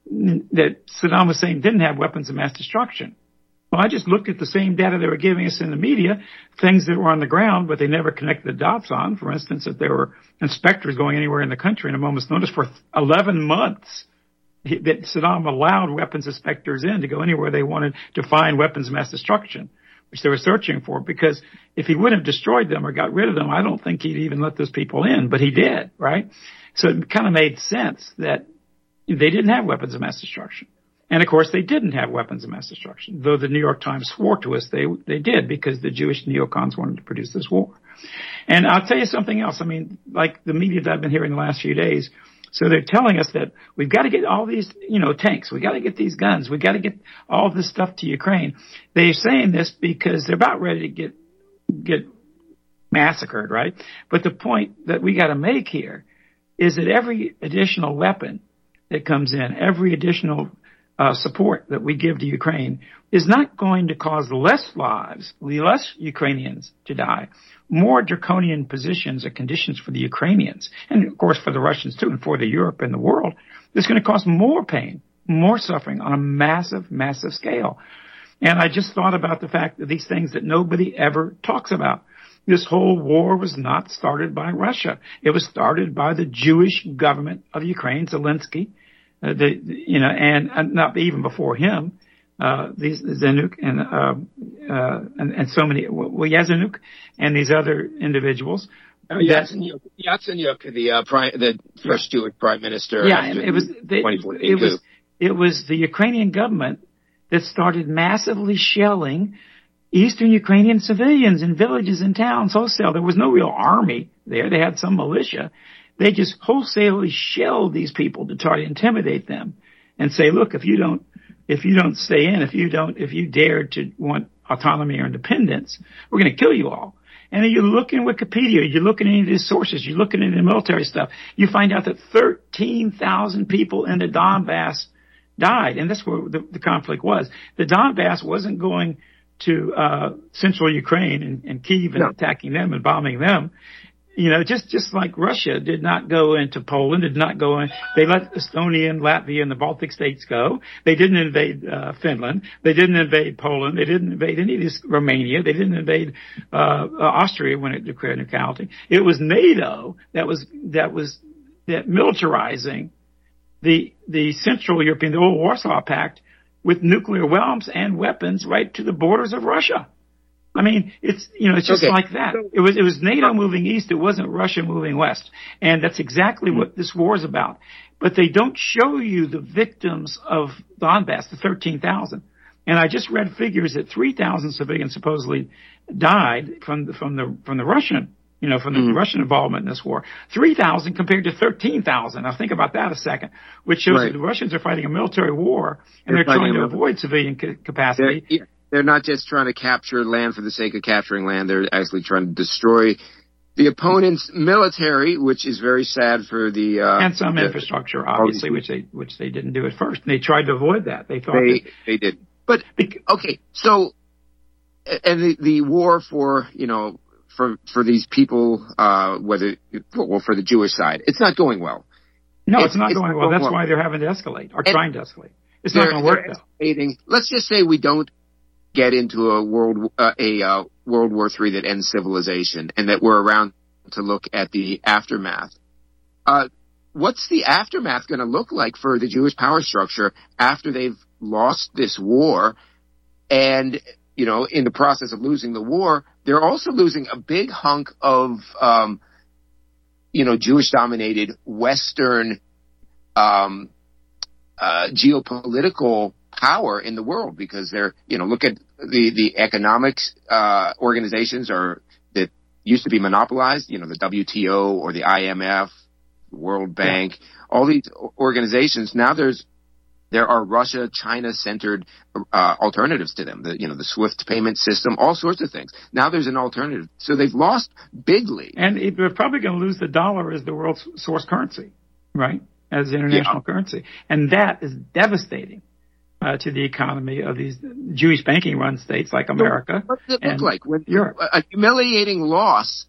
that Saddam Hussein didn't have weapons of mass destruction? Well, I just looked at the same data they were giving us in the media, things that were on the ground, but they never connected the dots on. For instance, that there were inspectors going anywhere in the country in a moment's notice for eleven months, that Saddam allowed weapons inspectors in to go anywhere they wanted to find weapons of mass destruction, which they were searching for, because if he wouldn't have destroyed them or got rid of them, I don't think he'd even let those people in, but he did, right? So it kind of made sense that they didn't have weapons of mass destruction. And, of course, they didn't have weapons of mass destruction, though the New York Times swore to us they they did, because the Jewish neocons wanted to produce this war. And I'll tell you something else. I mean, like the media that I've been hearing the last few days, so they're telling us that we've got to get all these, you know, tanks. We've got to get these guns. We've got to get all this stuff to Ukraine. They're saying this because they're about ready to get get massacred, right? But the point that we got to make here is that every additional weapon that comes in, every additional Uh, support that we give to Ukraine is not going to cause less lives, less Ukrainians to die, more draconian positions or conditions for the Ukrainians, and of course for the Russians too, and for the Europe and the world. It's going to cause more pain, more suffering on a massive, massive scale. And I just thought about the fact that these things that nobody ever talks about. This whole war was not started by Russia. It was started by the Jewish government of Ukraine, Zelensky. Uh, the, you know, and, and not even before him, uh, these Zenuk and, uh, uh, and, and so many, well, Yazanuk and these other individuals. Oh, Yatsenyuk, Yatsenyuk, the, uh, prime, the first Jewish prime minister. Yeah, and it was, they, it was, it was the Ukrainian government that started massively shelling Eastern Ukrainian civilians in villages and towns wholesale. There was no real army there. They had some militia. They just wholesalely shelled these people to try to intimidate them and say, look, if you don't, if you don't stay in, if you don't, if you dare to want autonomy or independence, we're going to kill you all. And then you look in Wikipedia, you look in any of these sources, you look in the military stuff, you find out that thirteen thousand people in the Donbass died. And that's where the, the conflict was. The Donbass wasn't going to, uh, central Ukraine and, and Kyiv and no. attacking them and bombing them. You know, just, just like Russia did not go into Poland, did not go in. They let Estonia and Latvia and the Baltic states go. They didn't invade, uh, Finland. They didn't invade Poland. They didn't invade any of this, Romania. They didn't invade, uh, Austria when it declared neutrality. It was NATO that was, that was, that militarizing the, the Central European, the old Warsaw Pact with nuclear bombs and weapons right to the borders of Russia. I mean, it's, you know, it's just okay. like that. It was, it was NATO moving east. It wasn't Russia moving west. And that's exactly what this war is about. But they don't show you the victims of Donbass, the thirteen thousand. And I just read figures that three thousand civilians supposedly died from the, from the, from the Russian you know, from the mm. Russian involvement in this war. three thousand compared to thirteen thousand. Now think about that a second, which shows right. that the Russians are fighting a military war and they're, they're trying to avoid civilian ca- capacity. They're, yeah, they're not just trying to capture land for the sake of capturing land. They're actually trying to destroy the opponent's military, which is very sad for the uh, and some the, infrastructure, obviously, which they which they didn't do at first. They tried to avoid that. They thought they that, they did. But okay, so and the the war for you know for for these people, uh, whether well for the Jewish side, it's not going well. No, it's, it's not it's going not well. Going That's well. why they're having to escalate or and trying to escalate. It's not going to work though. Let's just say we don't get into a world uh, a uh, World War Three that ends civilization, and that we're around to look at the aftermath. Uh, what's the aftermath going to look like for the Jewish power structure after they've lost this war? And, you know, in the process of losing the war, they're also losing a big hunk of, um, you know, Jewish-dominated Western um, uh, geopolitical power in the world, because they're, you know, look at the, the economics uh, organizations are that used to be monopolized, you know, the W T O or the I M F, World Bank, yeah. all these organizations. Now there's there are Russia, China-centered uh, alternatives to them. The, you know, the SWIFT payment system, all sorts of things. Now there's an alternative. So they've lost bigly. And it, they're probably going to lose the dollar as the world's source currency, right, as international yeah. currency. And that is devastating uh, to the economy of these Jewish banking-run states like America. What does it and look like? When Europe. A humiliating loss.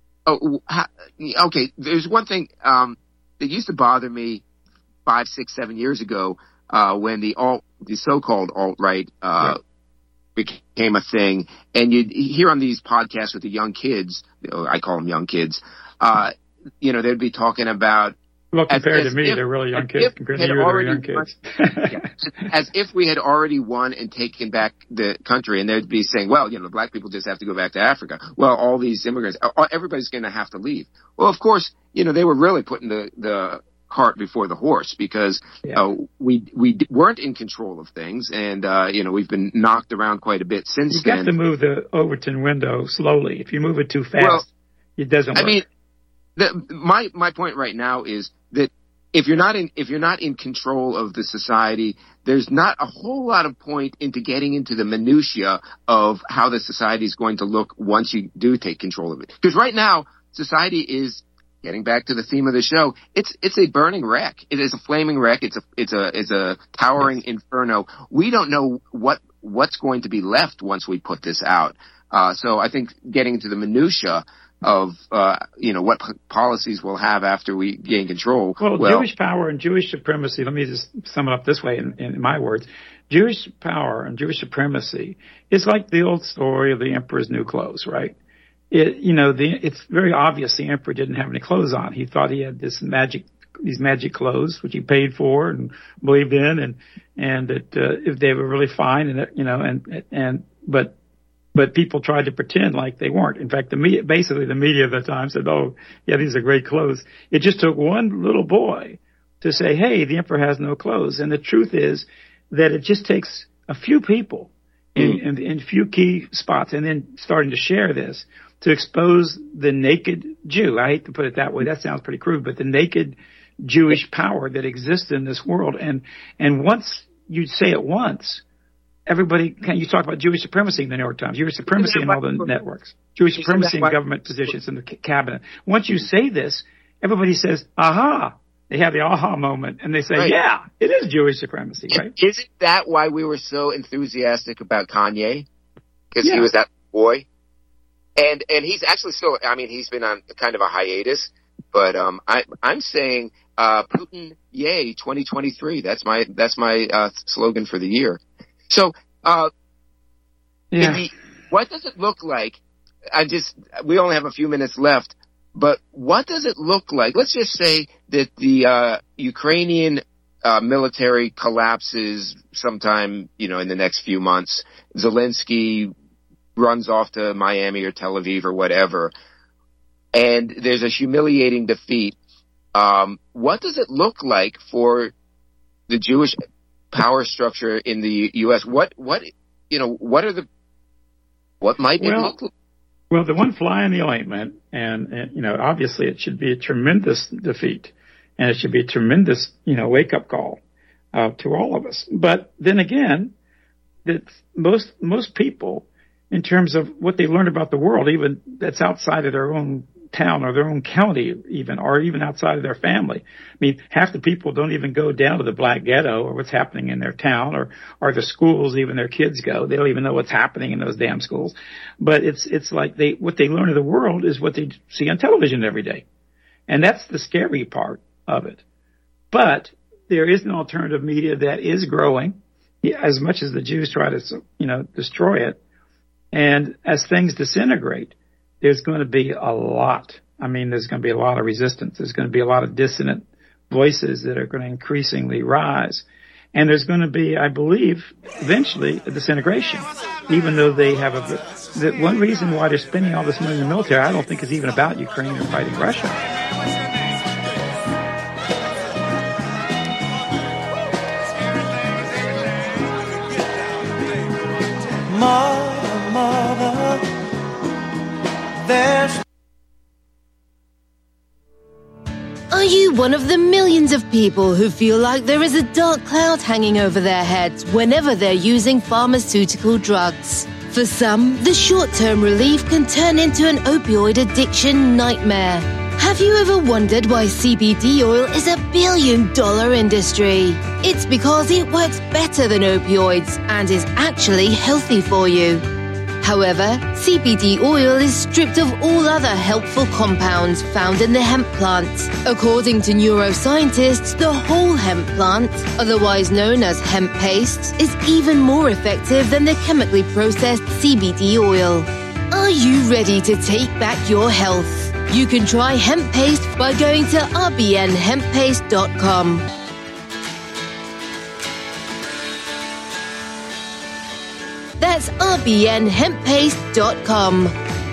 Oh, okay, there's one thing um, that used to bother me five, six, seven years ago. Uh, when the alt, the so-called alt-right, uh, right. became a thing, and you'd hear on these podcasts with the young kids, I call them young kids, uh, you know, they'd be talking about. Well, compared as, to me, if, they're really young kids. Compared to you, they're young kids. yeah, as if we had already won and taken back the country, and they'd be saying, well, you know, black people just have to go back to Africa. Well, all these immigrants, everybody's going to have to leave. Well, of course, you know, they were really putting the, the, cart before the horse, because yeah. uh, we we weren't in control of things, and uh, you know, we've been knocked around quite a bit since you then. You got to move the Overton window slowly. If you move it too fast, well, it doesn't work. I mean, the, my my point right now is that if you're not in if you're not in control of the society, there's not a whole lot of point into getting into the minutia of how the society is going to look once you do take control of it. Because right now, society is. Getting back to the theme of the show, it's it's a burning wreck. It is a flaming wreck. It's a it's a it's a towering yes. inferno. We don't know what what's going to be left once we put this out. Uh, so I think getting into the minutia of uh, you know what p- policies we'll have after we gain control. Well, well, Jewish power and Jewish supremacy. Let me just sum it up this way in, in my words: Jewish power and Jewish supremacy is like the old story of the emperor's new clothes, right? It, you know, the, it's very obvious the emperor didn't have any clothes on. He thought he had this magic, these magic clothes, which he paid for and believed in, and and that uh, if they were really fine, and you know, and and but but people tried to pretend like they weren't. In fact, the media, basically the media of the time said, "Oh, yeah, these are great clothes." It just took one little boy to say, "Hey, the emperor has no clothes," and the truth is that it just takes a few people in mm. in, in few key spots, and then starting to share this. To expose the naked Jew. I hate to put it that way. That sounds pretty crude, but the naked Jewish power that exists in this world. And, and once you say it once, everybody can, you talk about Jewish supremacy in the New York Times, Jewish supremacy in all the networks, Jewish supremacy in government positions in the cabinet. Once you say this, everybody says, aha. They have the aha moment and they say, right. yeah, it is Jewish supremacy, right? Isn't that why we were so enthusiastic about Kanye? Because yeah. he was that boy? And and he's actually still, I mean, he's been on kind of a hiatus, but um, I, I'm saying uh, Putin, yay, twenty twenty-three. That's my that's my uh, slogan for the year. So, uh, yeah. the, what does it look like? I just we only have a few minutes left, but what does it look like? Let's just say that the uh, Ukrainian uh, military collapses sometime, you know, in the next few months. Zelensky runs off to Miami or Tel Aviv or whatever, and there's a humiliating defeat. Um, what does it look like for the Jewish power structure in the U S? What, what, you know, what are the, what might well, it look like? Well, the one fly in the ointment, and, and, you know, obviously it should be a tremendous defeat, and it should be a tremendous, you know, wake-up call uh, to all of us. But then again, that most most people, in terms of what they learn about the world, even that's outside of their own town or their own county even, or even outside of their family. I mean, half the people don't even go down to the black ghetto or what's happening in their town, or, or the schools even their kids go. They don't even know what's happening in those damn schools. But it's, it's like they, what they learn of the world is what they see on television every day. And that's the scary part of it. But there is an alternative media that is growing, as much as the Jews try to, you know, destroy it. And as things disintegrate, there's going to be a lot. I mean, there's going to be a lot of resistance. There's going to be a lot of dissonant voices that are going to increasingly rise. And there's going to be, I believe, eventually a disintegration, even though they have a, the one reason why they're spending all this money in the military, I don't think is even about Ukraine or fighting Russia. Mother, mother, there's... Are you one of the millions of people who feel like there is a dark cloud hanging over their heads whenever they're using pharmaceutical drugs? For some, the short-term relief can turn into an opioid addiction nightmare. Have you ever wondered why C B D oil is a billion-dollar industry? It's because it works better than opioids and is actually healthy for you. However, C B D oil is stripped of all other helpful compounds found in the hemp plant. According to neuroscientists, the whole hemp plant, otherwise known as hemp paste, is even more effective than the chemically processed C B D oil. Are you ready to take back your health? You can try hemp paste by going to r b n hemp paste dot com. That's r b n hemp paste dot com.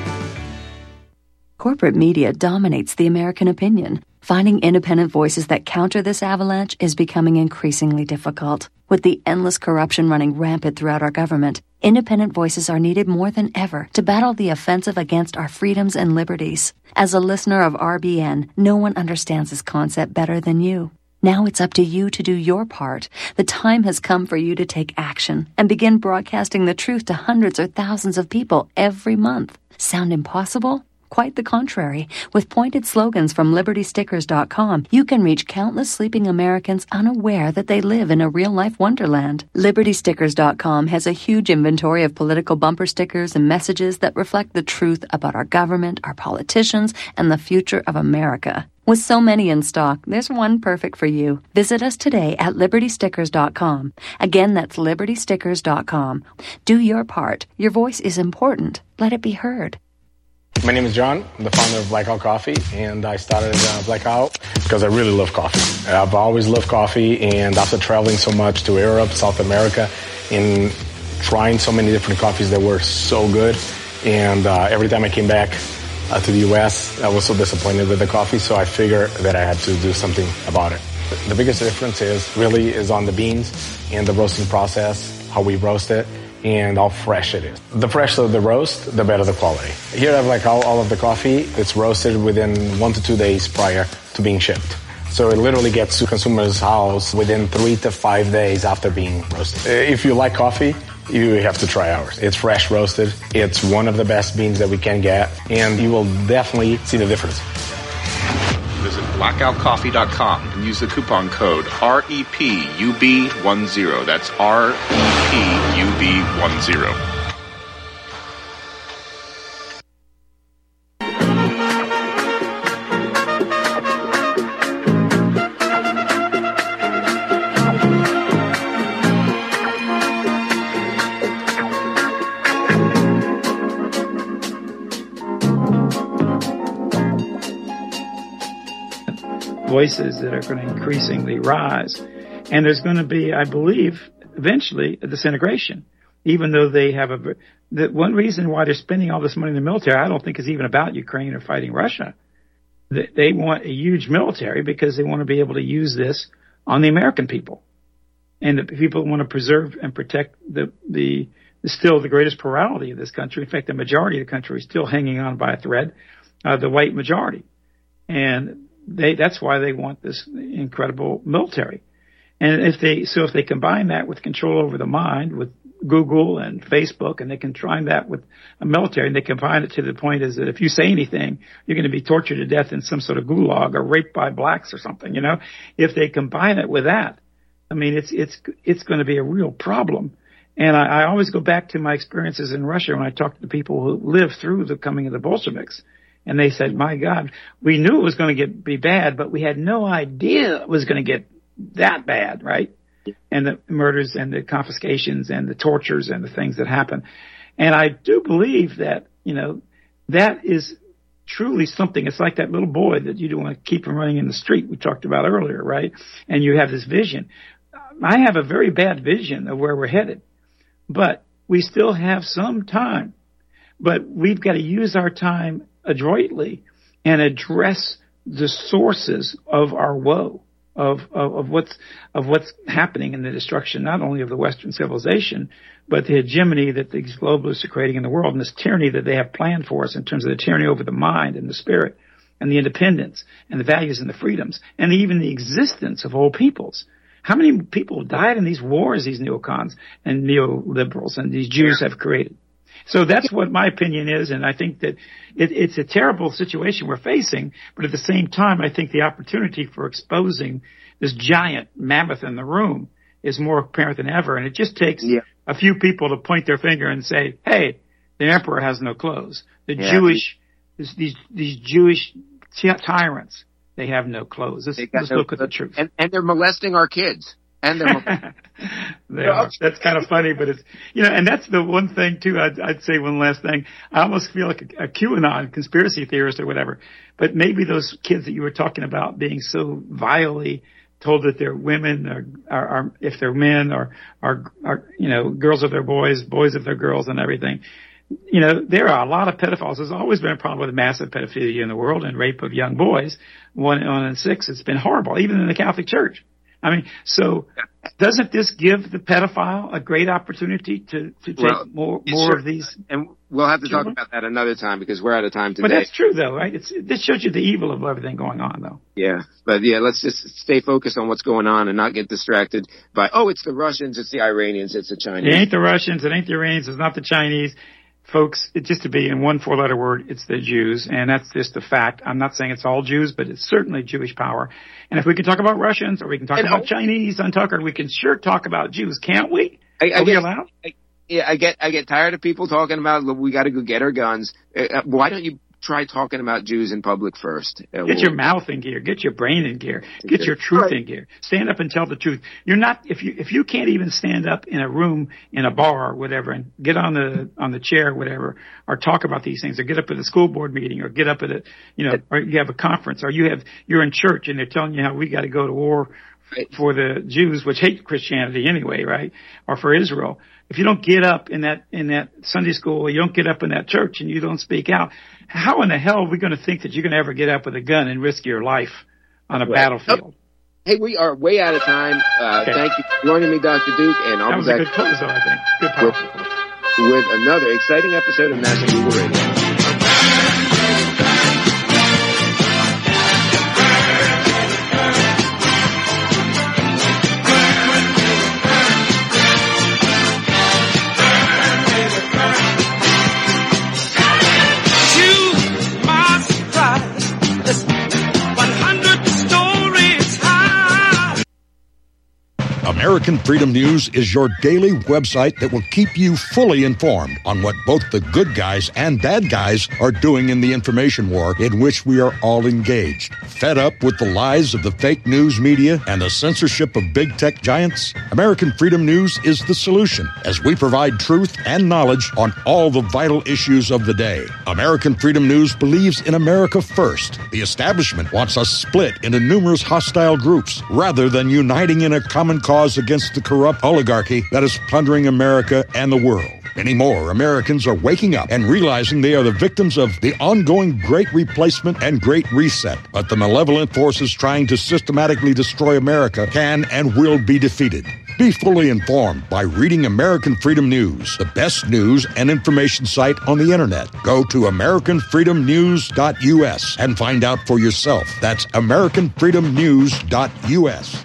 Corporate media dominates the American opinion. Finding independent voices that counter this avalanche is becoming increasingly difficult. With the endless corruption running rampant throughout our government, independent voices are needed more than ever to battle the offensive against our freedoms and liberties. As a listener of R B N, no one understands this concept better than you. Now it's up to you to do your part. The time has come for you to take action and begin broadcasting the truth to hundreds or thousands of people every month. Sound impossible? Quite the contrary. With pointed slogans from liberty stickers dot com, you can reach countless sleeping Americans unaware that they live in a real-life wonderland. liberty stickers dot com has a huge inventory of political bumper stickers and messages that reflect the truth about our government, our politicians, and the future of America. With so many in stock, there's one perfect for you. Visit us today at liberty stickers dot com. Again, that's liberty stickers dot com. Do your part. Your voice is important. Let it be heard. My name is John. I'm the founder of Blackout Coffee, and I started uh, Blackout because I really love coffee. I've always loved coffee, and after traveling so much to Europe, South America, and trying so many different coffees that were so good, and uh, every time I came back uh, to the U S, I was so disappointed with the coffee, so I figured that I had to do something about it. The biggest difference is really is on the beans and the roasting process, how we roast it, and how fresh it is. The fresher the roast, the better the quality. Here I have like all, all of the coffee. It's roasted within one to two days prior to being shipped. So it literally gets to consumer's house within three to five days after being roasted. If you like coffee, you have to try ours. It's fresh roasted. It's one of the best beans that we can get, and you will definitely see the difference. Visit blackout coffee dot com and use the coupon code R E P U B ten. That's R E P U B ten. Voices that are going to increasingly rise. And there's going to be, I believe, eventually a disintegration, even though they have a, the one reason why they're spending all this money in the military, I don't think is even about Ukraine or fighting Russia. They want a huge military because they want to be able to use this on the American people. And the people want to preserve and protect the, the, is still the greatest plurality of this country. In fact, the majority of the country is still hanging on by a thread, uh, the white majority. And they, that's why they want this incredible military. And if they, so if they combine that with control over the mind, with Google and Facebook, and they can combine that with a military, and they combine it to the point is that if you say anything, you're going to be tortured to death in some sort of gulag or raped by blacks or something, you know. If they combine it with that, I mean, it's it's it's going to be a real problem. And I, I always go back to my experiences in Russia when I talk to the people who lived through the coming of the Bolsheviks, and they said, "My God, we knew it was going to get be bad, but we had no idea it was going to get that bad, right?" And the murders and the confiscations and the tortures and the things that happen. And I do believe that, you know, that is truly something. It's like that little boy that you don't want to keep from running in the street we talked about earlier, right? And you have this vision. I have a very bad vision of where we're headed, but we still have some time. But we've got to use our time adroitly and address the sources of our woe. Of, of, of what's, of what's happening in the destruction, not only of the Western civilization, but the hegemony that these globalists are creating in the world and this tyranny that they have planned for us in terms of the tyranny over the mind and the spirit and the independence and the values and the freedoms and even the existence of whole peoples. How many people died in these wars these neocons and neoliberals and these Jews have created? So that's what my opinion is, and I think that it, it's a terrible situation we're facing, but at the same time, I think the opportunity for exposing this giant mammoth in the room is more apparent than ever, and it just takes yeah. a few people to point their finger and say, hey, the emperor has no clothes. The yeah. Jewish, this, these these Jewish tyrants, they have no clothes. Let's, let's no, look at the truth. And, and they're molesting our kids. And they're they are. That's kind of funny, but it's, you know, and that's the one thing too. I'd, I'd say one last thing. I almost feel like a, a QAnon conspiracy theorist or whatever, but maybe those kids that you were talking about being so vilely told that they're women or, or, or if they're men or, or, or, you know, girls of their boys, boys of their girls and everything. You know, there are a lot of pedophiles. There's always been a problem with massive pedophilia in the world and rape of young boys. One, one in six. It's been horrible, even in the Catholic Church. I mean, so doesn't this give the pedophile a great opportunity to, to take well, more more sure. of these? And we'll have to children? talk about that another time because we're out of time today. But that's true, though, right? It's, this shows you the evil of everything going on, though. Yeah, but yeah, let's just stay focused on what's going on and not get distracted by, oh, it's the Russians, it's the Iranians, it's the Chinese. It ain't the Russians, it ain't the Iranians, it's not the Chinese. Folks, it just to be in one four-letter word, it's the Jews, and that's just a fact. I'm not saying it's all Jews, but it's certainly Jewish power. And if we can talk about Russians or we can talk and, about oh, Chinese on Tucker, we can sure talk about Jews, can't we? I, I Are we get, allowed? I, yeah, I get I get tired of people talking about we got to go get our guns. Uh, why don't you try talking about Jews in public first? Uh, get your mouth in gear. Get your brain in gear. Get your truth right. in gear. Stand up and tell the truth. You're not if you if you can't even stand up in a room in a bar or whatever and get on the on the chair or whatever or talk about these things or get up at a school board meeting or get up at a you know or you have a conference or you have you're in church and they're telling you how we got to go to war for the Jews, which hate Christianity anyway, right? Or for Israel. If you don't get up in that in that Sunday school, you don't get up in that church, and you don't speak out, how in the hell are we going to think that you're going to ever get up with a gun and risk your life on a right. battlefield? Hey, we are way out of time. Uh, okay. Thank you for joining me, Doctor Duke, and I'll that was be a back good close, though, I think. Good with, with another exciting episode of National Eagle Radio. American Freedom News is your daily website that will keep you fully informed on what both the good guys and bad guys are doing in the information war in which we are all engaged. Fed up with the lies of the fake news media and the censorship of big tech giants? American Freedom News is the solution as we provide truth and knowledge on all the vital issues of the day. American Freedom News believes in America first. The establishment wants us split into numerous hostile groups rather than uniting in a common cause against the corrupt oligarchy that is plundering America and the world. Many more Americans are waking up and realizing they are the victims of the ongoing Great Replacement and Great Reset. But the malevolent forces trying to systematically destroy America can and will be defeated. Be fully informed by reading American Freedom News, the best news and information site on the internet. Go to american freedom news dot u s and find out for yourself. That's american freedom news dot u s.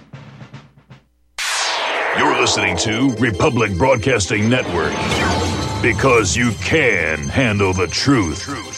You're listening to Republic Broadcasting Network, because you can handle the truth.